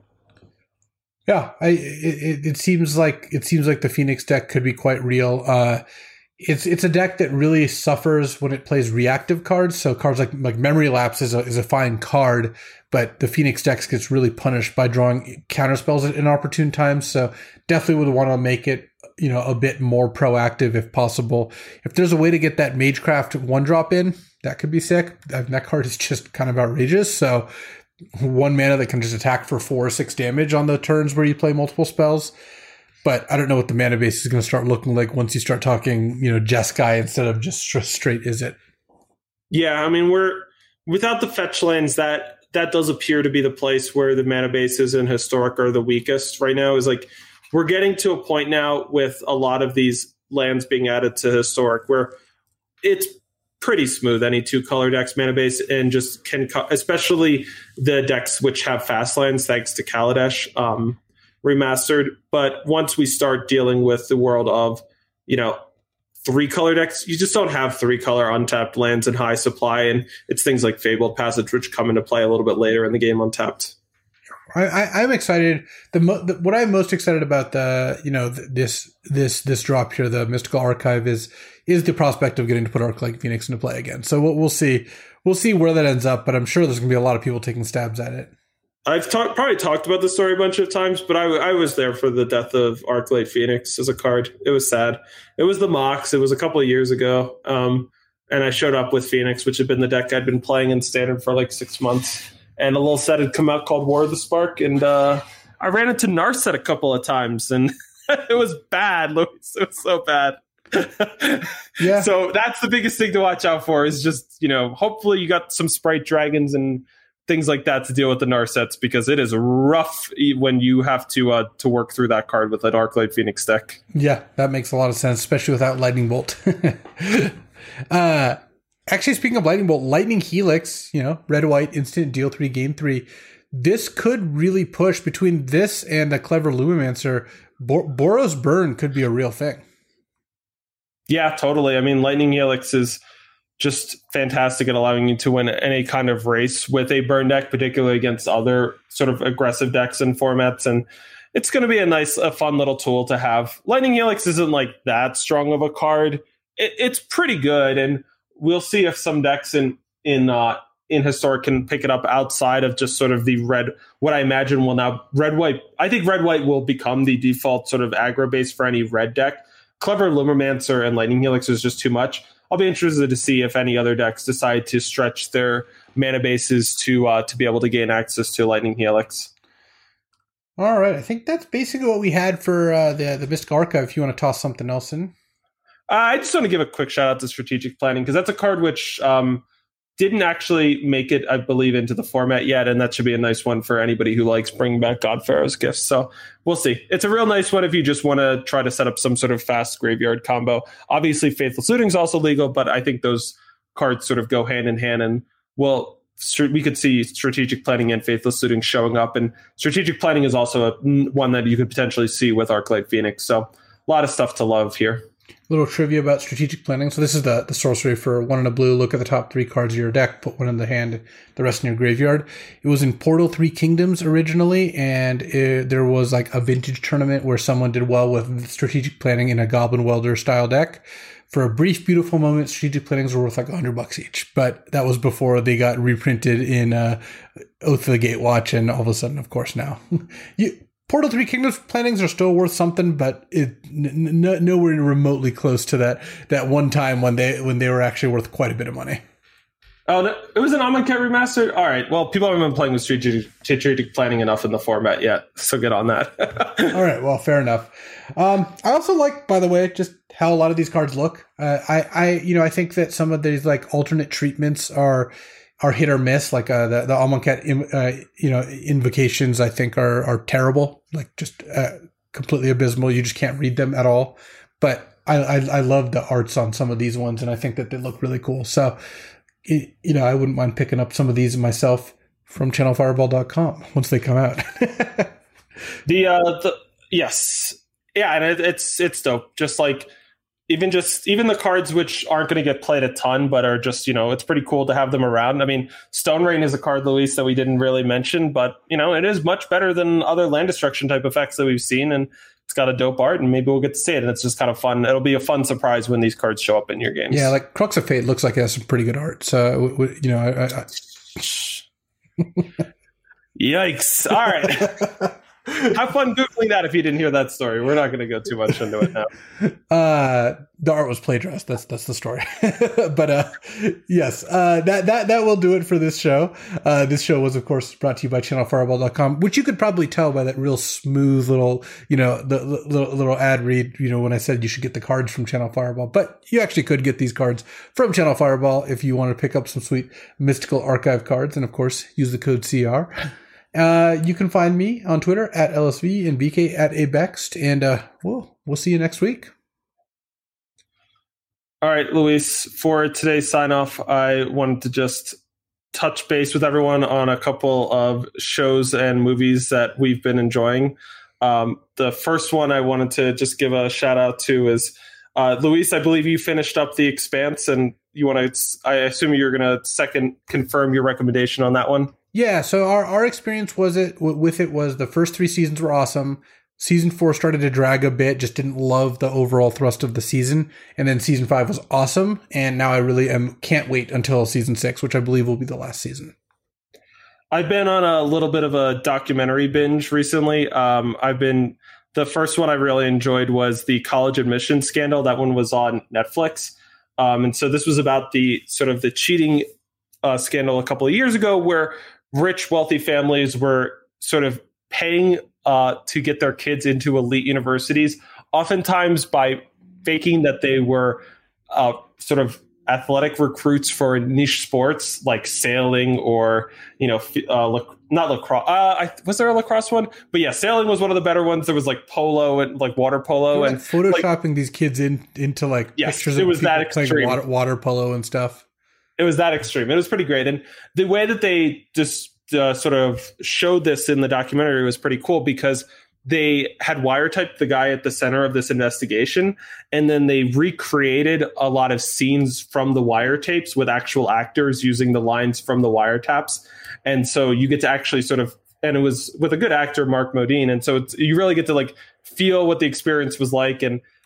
Yeah, I, it, it seems like it seems like the Phoenix deck could be quite real. Uh, It's it's a deck that really suffers when it plays reactive cards. So cards like like Memory Lapse is a is a fine card, but the Phoenix deck gets really punished by drawing counterspells at inopportune times. So definitely would want to make it, you know, a bit more proactive if possible. If there's a way to get that Magecraft one drop in, that could be sick. That card is just kind of outrageous. So one mana that can just attack for four or six damage on the turns where you play multiple spells. But I don't know what the mana base is going to start looking like once you start talking, you know, Jeskai instead of just straight Izzet. Yeah, I mean, we're without the fetch lands, that that does appear to be the place where the mana bases in Historic are the weakest right now. Is like we're getting to a point now with a lot of these lands being added to Historic where it's pretty smooth. Any two color decks mana base and just can, especially the decks which have fast lands, thanks to Kaladesh. Um, remastered, but once we start dealing with the world of, you know, three color decks, you just don't have three color untapped lands in high supply, and it's things like Fabled Passage which come into play a little bit later in the game untapped. I, I, I'm excited. The, mo- the what I'm most excited about the you know th- this this this drop here, the Mystical Archive, is is the prospect of getting to put Arclight Phoenix into play again. So we'll, we'll see we'll see where that ends up, but I'm sure there's going to be a lot of people taking stabs at it. I've talk, probably talked about the story a bunch of times, but I, I was there for the death of Arclight Phoenix as a card. It was sad. It was the Mox. It was a couple of years ago. Um, and I showed up with Phoenix, which had been the deck I'd been playing in Standard for like six months. And a little set had come out called War of the Spark. And uh, I ran into Narset a couple of times, and it was bad, Louis. It was so bad. Yeah. So that's the biggest thing to watch out for is just, you know, hopefully you got some Sprite Dragons and things like that to deal with the Narsets, because it is rough when you have to uh, to work through that card with an Arclight Phoenix deck. Yeah, that makes a lot of sense, especially without Lightning Bolt. uh, actually, speaking of Lightning Bolt, Lightning Helix, you know, red, white, instant, deal three, game three. This could really push between this and the Clever Lumimancer. Bor- Boros Burn could be a real thing. Yeah, totally. I mean, Lightning Helix is just fantastic at allowing you to win any kind of race with a burn deck, particularly against other sort of aggressive decks and formats. And it's going to be a nice, a fun little tool to have. Lightning Helix isn't like that strong of a card it, it's pretty good, and we'll see if some decks in in uh, in Historic can pick it up outside of just sort of the red. What I imagine will now red white. I think red white will become the default sort of aggro base for any red deck. Clever Lumimancer and Lightning Helix is just too much. I'll be interested to see if any other decks decide to stretch their mana bases to uh, to be able to gain access to Lightning Helix. All right, I think that's basically what we had for uh, the the Mystic Archive. If you want to toss something else in, uh, I just want to give a quick shout out to Strategic Planning, because that's a card which um, didn't actually make it, I believe, into the format yet, and that should be a nice one for anybody who likes bringing back God Pharaoh's Gifts. So we'll see. It's a real nice one if you just want to try to set up some sort of fast graveyard combo. Obviously, Faithless Looting is also legal, but I think those cards sort of go hand in hand, and well, we could see Strategic Planning and Faithless Looting showing up, and Strategic Planning is also a, one that you could potentially see with Arclight Phoenix. So a lot of stuff to love here. Little trivia about Strategic Planning. So this is the, the sorcery for one in a blue. Look at the top three cards of your deck, put one in the hand, the rest in your graveyard. It was in Portal Three Kingdoms originally, and it, there was like a vintage tournament where someone did well with Strategic Planning in a Goblin Welder style deck. For a brief, beautiful moment, Strategic Plannings were worth like a hundred bucks each, but that was before they got reprinted in uh, Oath of the Gatewatch, and all of a sudden, of course, now you. Portal Three Kingdoms plannings are still worth something, but it n- n- nowhere remotely close to that that one time when they when they were actually worth quite a bit of money. Oh, no, it was an Amonkhet remastered? All right. Well, people haven't been playing with strategic, strategic planning enough in the format yet, so get on that. All right. Well, fair enough. Um, I also like, by the way, just how a lot of these cards look. Uh, I, I, you know, I think that some of these like alternate treatments are are hit or miss. Like uh, the the Amonkhet, uh, you know, invocations, I think are are terrible. Like just uh, completely abysmal. You just can't read them at all. But I, I I love the arts on some of these ones, and I think that they look really cool. So, it, you know, I wouldn't mind picking up some of these myself from channel fireball dot com once they come out. the uh, the yes, yeah, and it, it's it's dope. Just like. Even just even the cards which aren't going to get played a ton, but are just, you know, it's pretty cool to have them around. I mean, Stone Rain is a card, Luis, that we didn't really mention, but, you know, it is much better than other land destruction type effects that we've seen, and it's got a dope art, and maybe we'll get to see it, and it's just kind of fun. It'll be a fun surprise when these cards show up in your games. Yeah, like Crux of Fate looks like it has some pretty good art. So, you know, I, I, I... Yikes! All right. Have fun Googling that if you didn't hear that story. We're not going to go too much into it now. Uh, the art was plagiarized. That's that's the story. But uh, yes, uh, that that that will do it for this show. Uh, this show was, of course, brought to you by channel fireball dot com, which you could probably tell by that real smooth little, you know, the, the little, little ad read. You know, when I said you should get the cards from Channel Fireball, but you actually could get these cards from Channel Fireball if you want to pick up some sweet Mystical Archive cards, and of course, use the code C R. Uh, you can find me on Twitter at L S V and B K at Abext, and uh, we'll, we'll see you next week. All right, Luis, for today's sign off, I wanted to just touch base with everyone on a couple of shows and movies that we've been enjoying. Um, the first one I wanted to just give a shout out to is uh, Luis, I believe you finished up The Expanse, and you want to, I assume you're going to second confirm your recommendation on that one. Yeah, so our, our experience was it with it was the first three seasons were awesome. Season four started to drag a bit, just didn't love the overall thrust of the season. And then season five was awesome. And now I really am, can't wait until season six, which I believe will be the last season. I've been on a little bit of a documentary binge recently. Um, I've been, the first one I really enjoyed was the college admission scandal. That one was on Netflix. Um, and so this was about the sort of the cheating uh, scandal a couple of years ago, where rich, wealthy families were sort of paying uh, to get their kids into elite universities, oftentimes by faking that they were uh, sort of athletic recruits for niche sports like sailing or, you know, uh, lac- not lacrosse. Uh, I, was there a lacrosse one? But yeah, sailing was one of the better ones. There was like polo and like water polo, like and photoshopping like, these kids in into like yes, pictures it of was people that extreme. playing water, water polo and stuff. It was that extreme. It was pretty great. And the way that they just uh, sort of showed this in the documentary was pretty cool, because they had wiretyped the guy at the center of this investigation, and then they recreated a lot of scenes from the wiretapes with actual actors using the lines from the wiretaps. And so you get to actually sort of, and it was with a good actor, Mark Modine. And so it's, you really get to like feel what the experience was like. And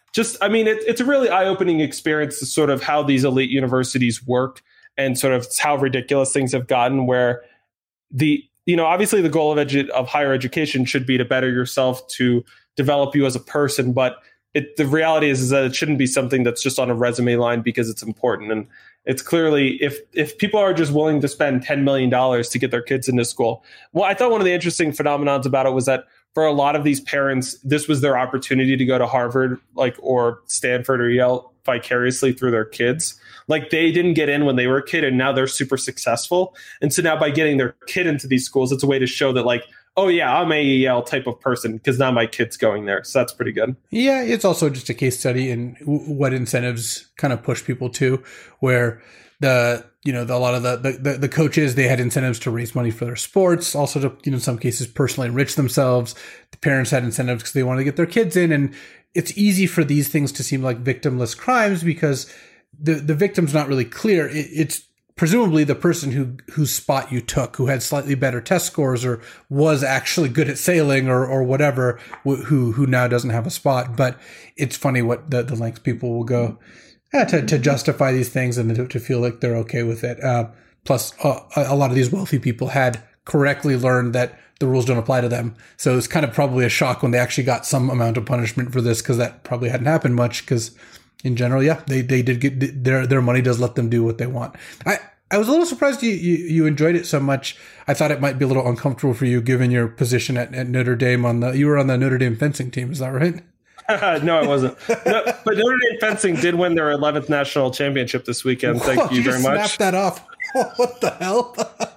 just, I mean, it, it's a really eye-opening experience to sort of how these elite universities work and sort of how ridiculous things have gotten, where the, you know, obviously the goal of edu- of higher education should be to better yourself, to develop you as a person. But it, the reality is, is that it shouldn't be something that's just on a resume line because it's important. And it's clearly, if if people are just willing to spend ten million dollars to get their kids into school. Well, I thought one of the interesting phenomenons about it was that for a lot of these parents, this was their opportunity to go to Harvard, like, or Stanford or Yale vicariously through their kids. Like, they didn't get in when they were a kid, and now they're super successful. And so now by getting their kid into these schools, it's a way to show that, like, oh yeah, I'm a Yale type of person because now my kid's going there. So that's pretty good. Yeah, it's also just a case study in w- what incentives kind of push people to, where the, you know, the, a lot of the, the, the coaches, they had incentives to raise money for their sports, also to, you know, in some cases personally enrich themselves. The parents had incentives because they wanted to get their kids in. And it's easy for these things to seem like victimless crimes because the, the victim's not really clear. It, it's presumably the person who whose spot you took, who had slightly better test scores or was actually good at sailing or or whatever, who who now doesn't have a spot. But it's funny what the, the lengths people will go uh, to to justify these things and to, to feel like they're okay with it. Uh, plus, uh, a lot of these wealthy people had correctly learned that the rules don't apply to them. So it's kind of probably a shock when they actually got some amount of punishment for this, because that probably hadn't happened much. Because in general, yeah, they, they did get their their money does let them do what they want. I, I was a little surprised you, you, you enjoyed it so much. I thought it might be a little uncomfortable for you given your position at, at Notre Dame on the you were on the Notre Dame fencing team, is that right? No, I wasn't. No, but Notre Dame fencing did win their eleventh national championship this weekend. Thank Whoa, you, you very just much. Snap that off. What the hell?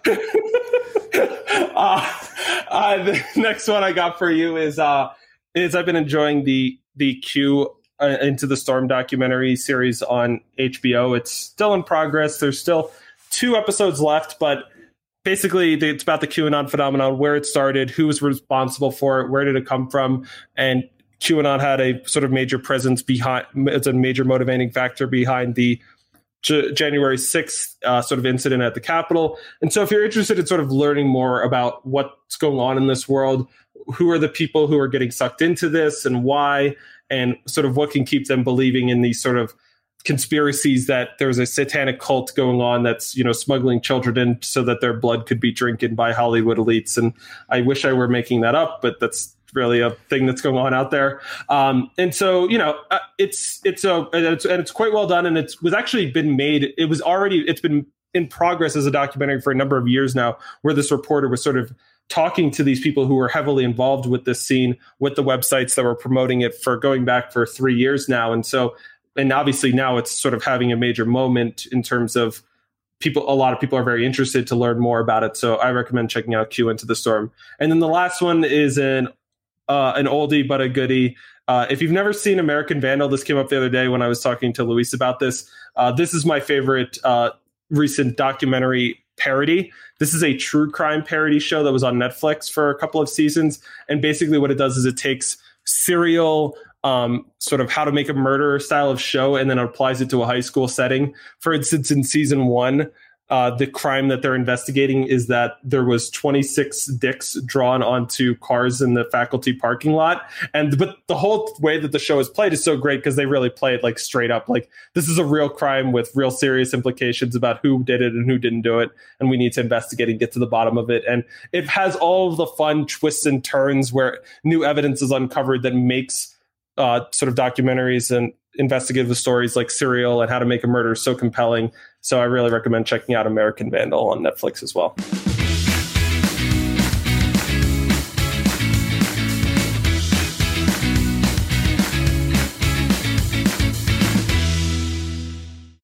uh, uh, the next one I got for you is uh, is I've been enjoying the the Q uh, Into the Storm documentary series on H B O. It's still in progress. There's still two episodes left, but basically it's about the QAnon phenomenon, where it started, who was responsible for it, where did it come from, and QAnon had a sort of major presence behind. It's a major motivating factor behind the J- January sixth uh, sort of incident at the Capitol. And so if you're interested in sort of learning more about what's going on in this world, who are the people who are getting sucked into this and why, and sort of what can keep them believing in these sort of conspiracies that there's a satanic cult going on that's, you know, smuggling children in so that their blood could be drinking by Hollywood elites. And I wish I were making that up, but that's really a thing that's going on out there. Um, and so, you know, uh, it's, it's a, and it's, and it's quite well done. And it was actually been made, it was already, it's been in progress as a documentary for a number of years now, where this reporter was sort of talking to these people who were heavily involved with this scene, with the websites that were promoting it for going back for three years now. And so, and obviously now it's sort of having a major moment in terms of people. A lot of people are very interested to learn more about it. So I recommend checking out Q Into the Storm. And then the last one is an uh, an oldie but a goodie. Uh, if you've never seen American Vandal, this came up the other day when I was talking to Luis about this. Uh, this is my favorite uh, recent documentary parody. This is a true crime parody show that was on Netflix for a couple of seasons. And basically what it does is it takes serial um, sort of how to make a murder style of show and then applies it to a high school setting. For instance, in season one, uh, the crime that they're investigating is that there was twenty-six dicks drawn onto cars in the faculty parking lot. And but the whole way that the show is played is so great because they really play it like straight up. Like, this is a real crime with real serious implications about who did it and who didn't do it. And we need to investigate and get to the bottom of it. And it has all of the fun twists and turns where new evidence is uncovered that makes uh, sort of documentaries and investigative stories like Serial and How to Make a Murder so compelling. So I really recommend checking out American Vandal on Netflix as well.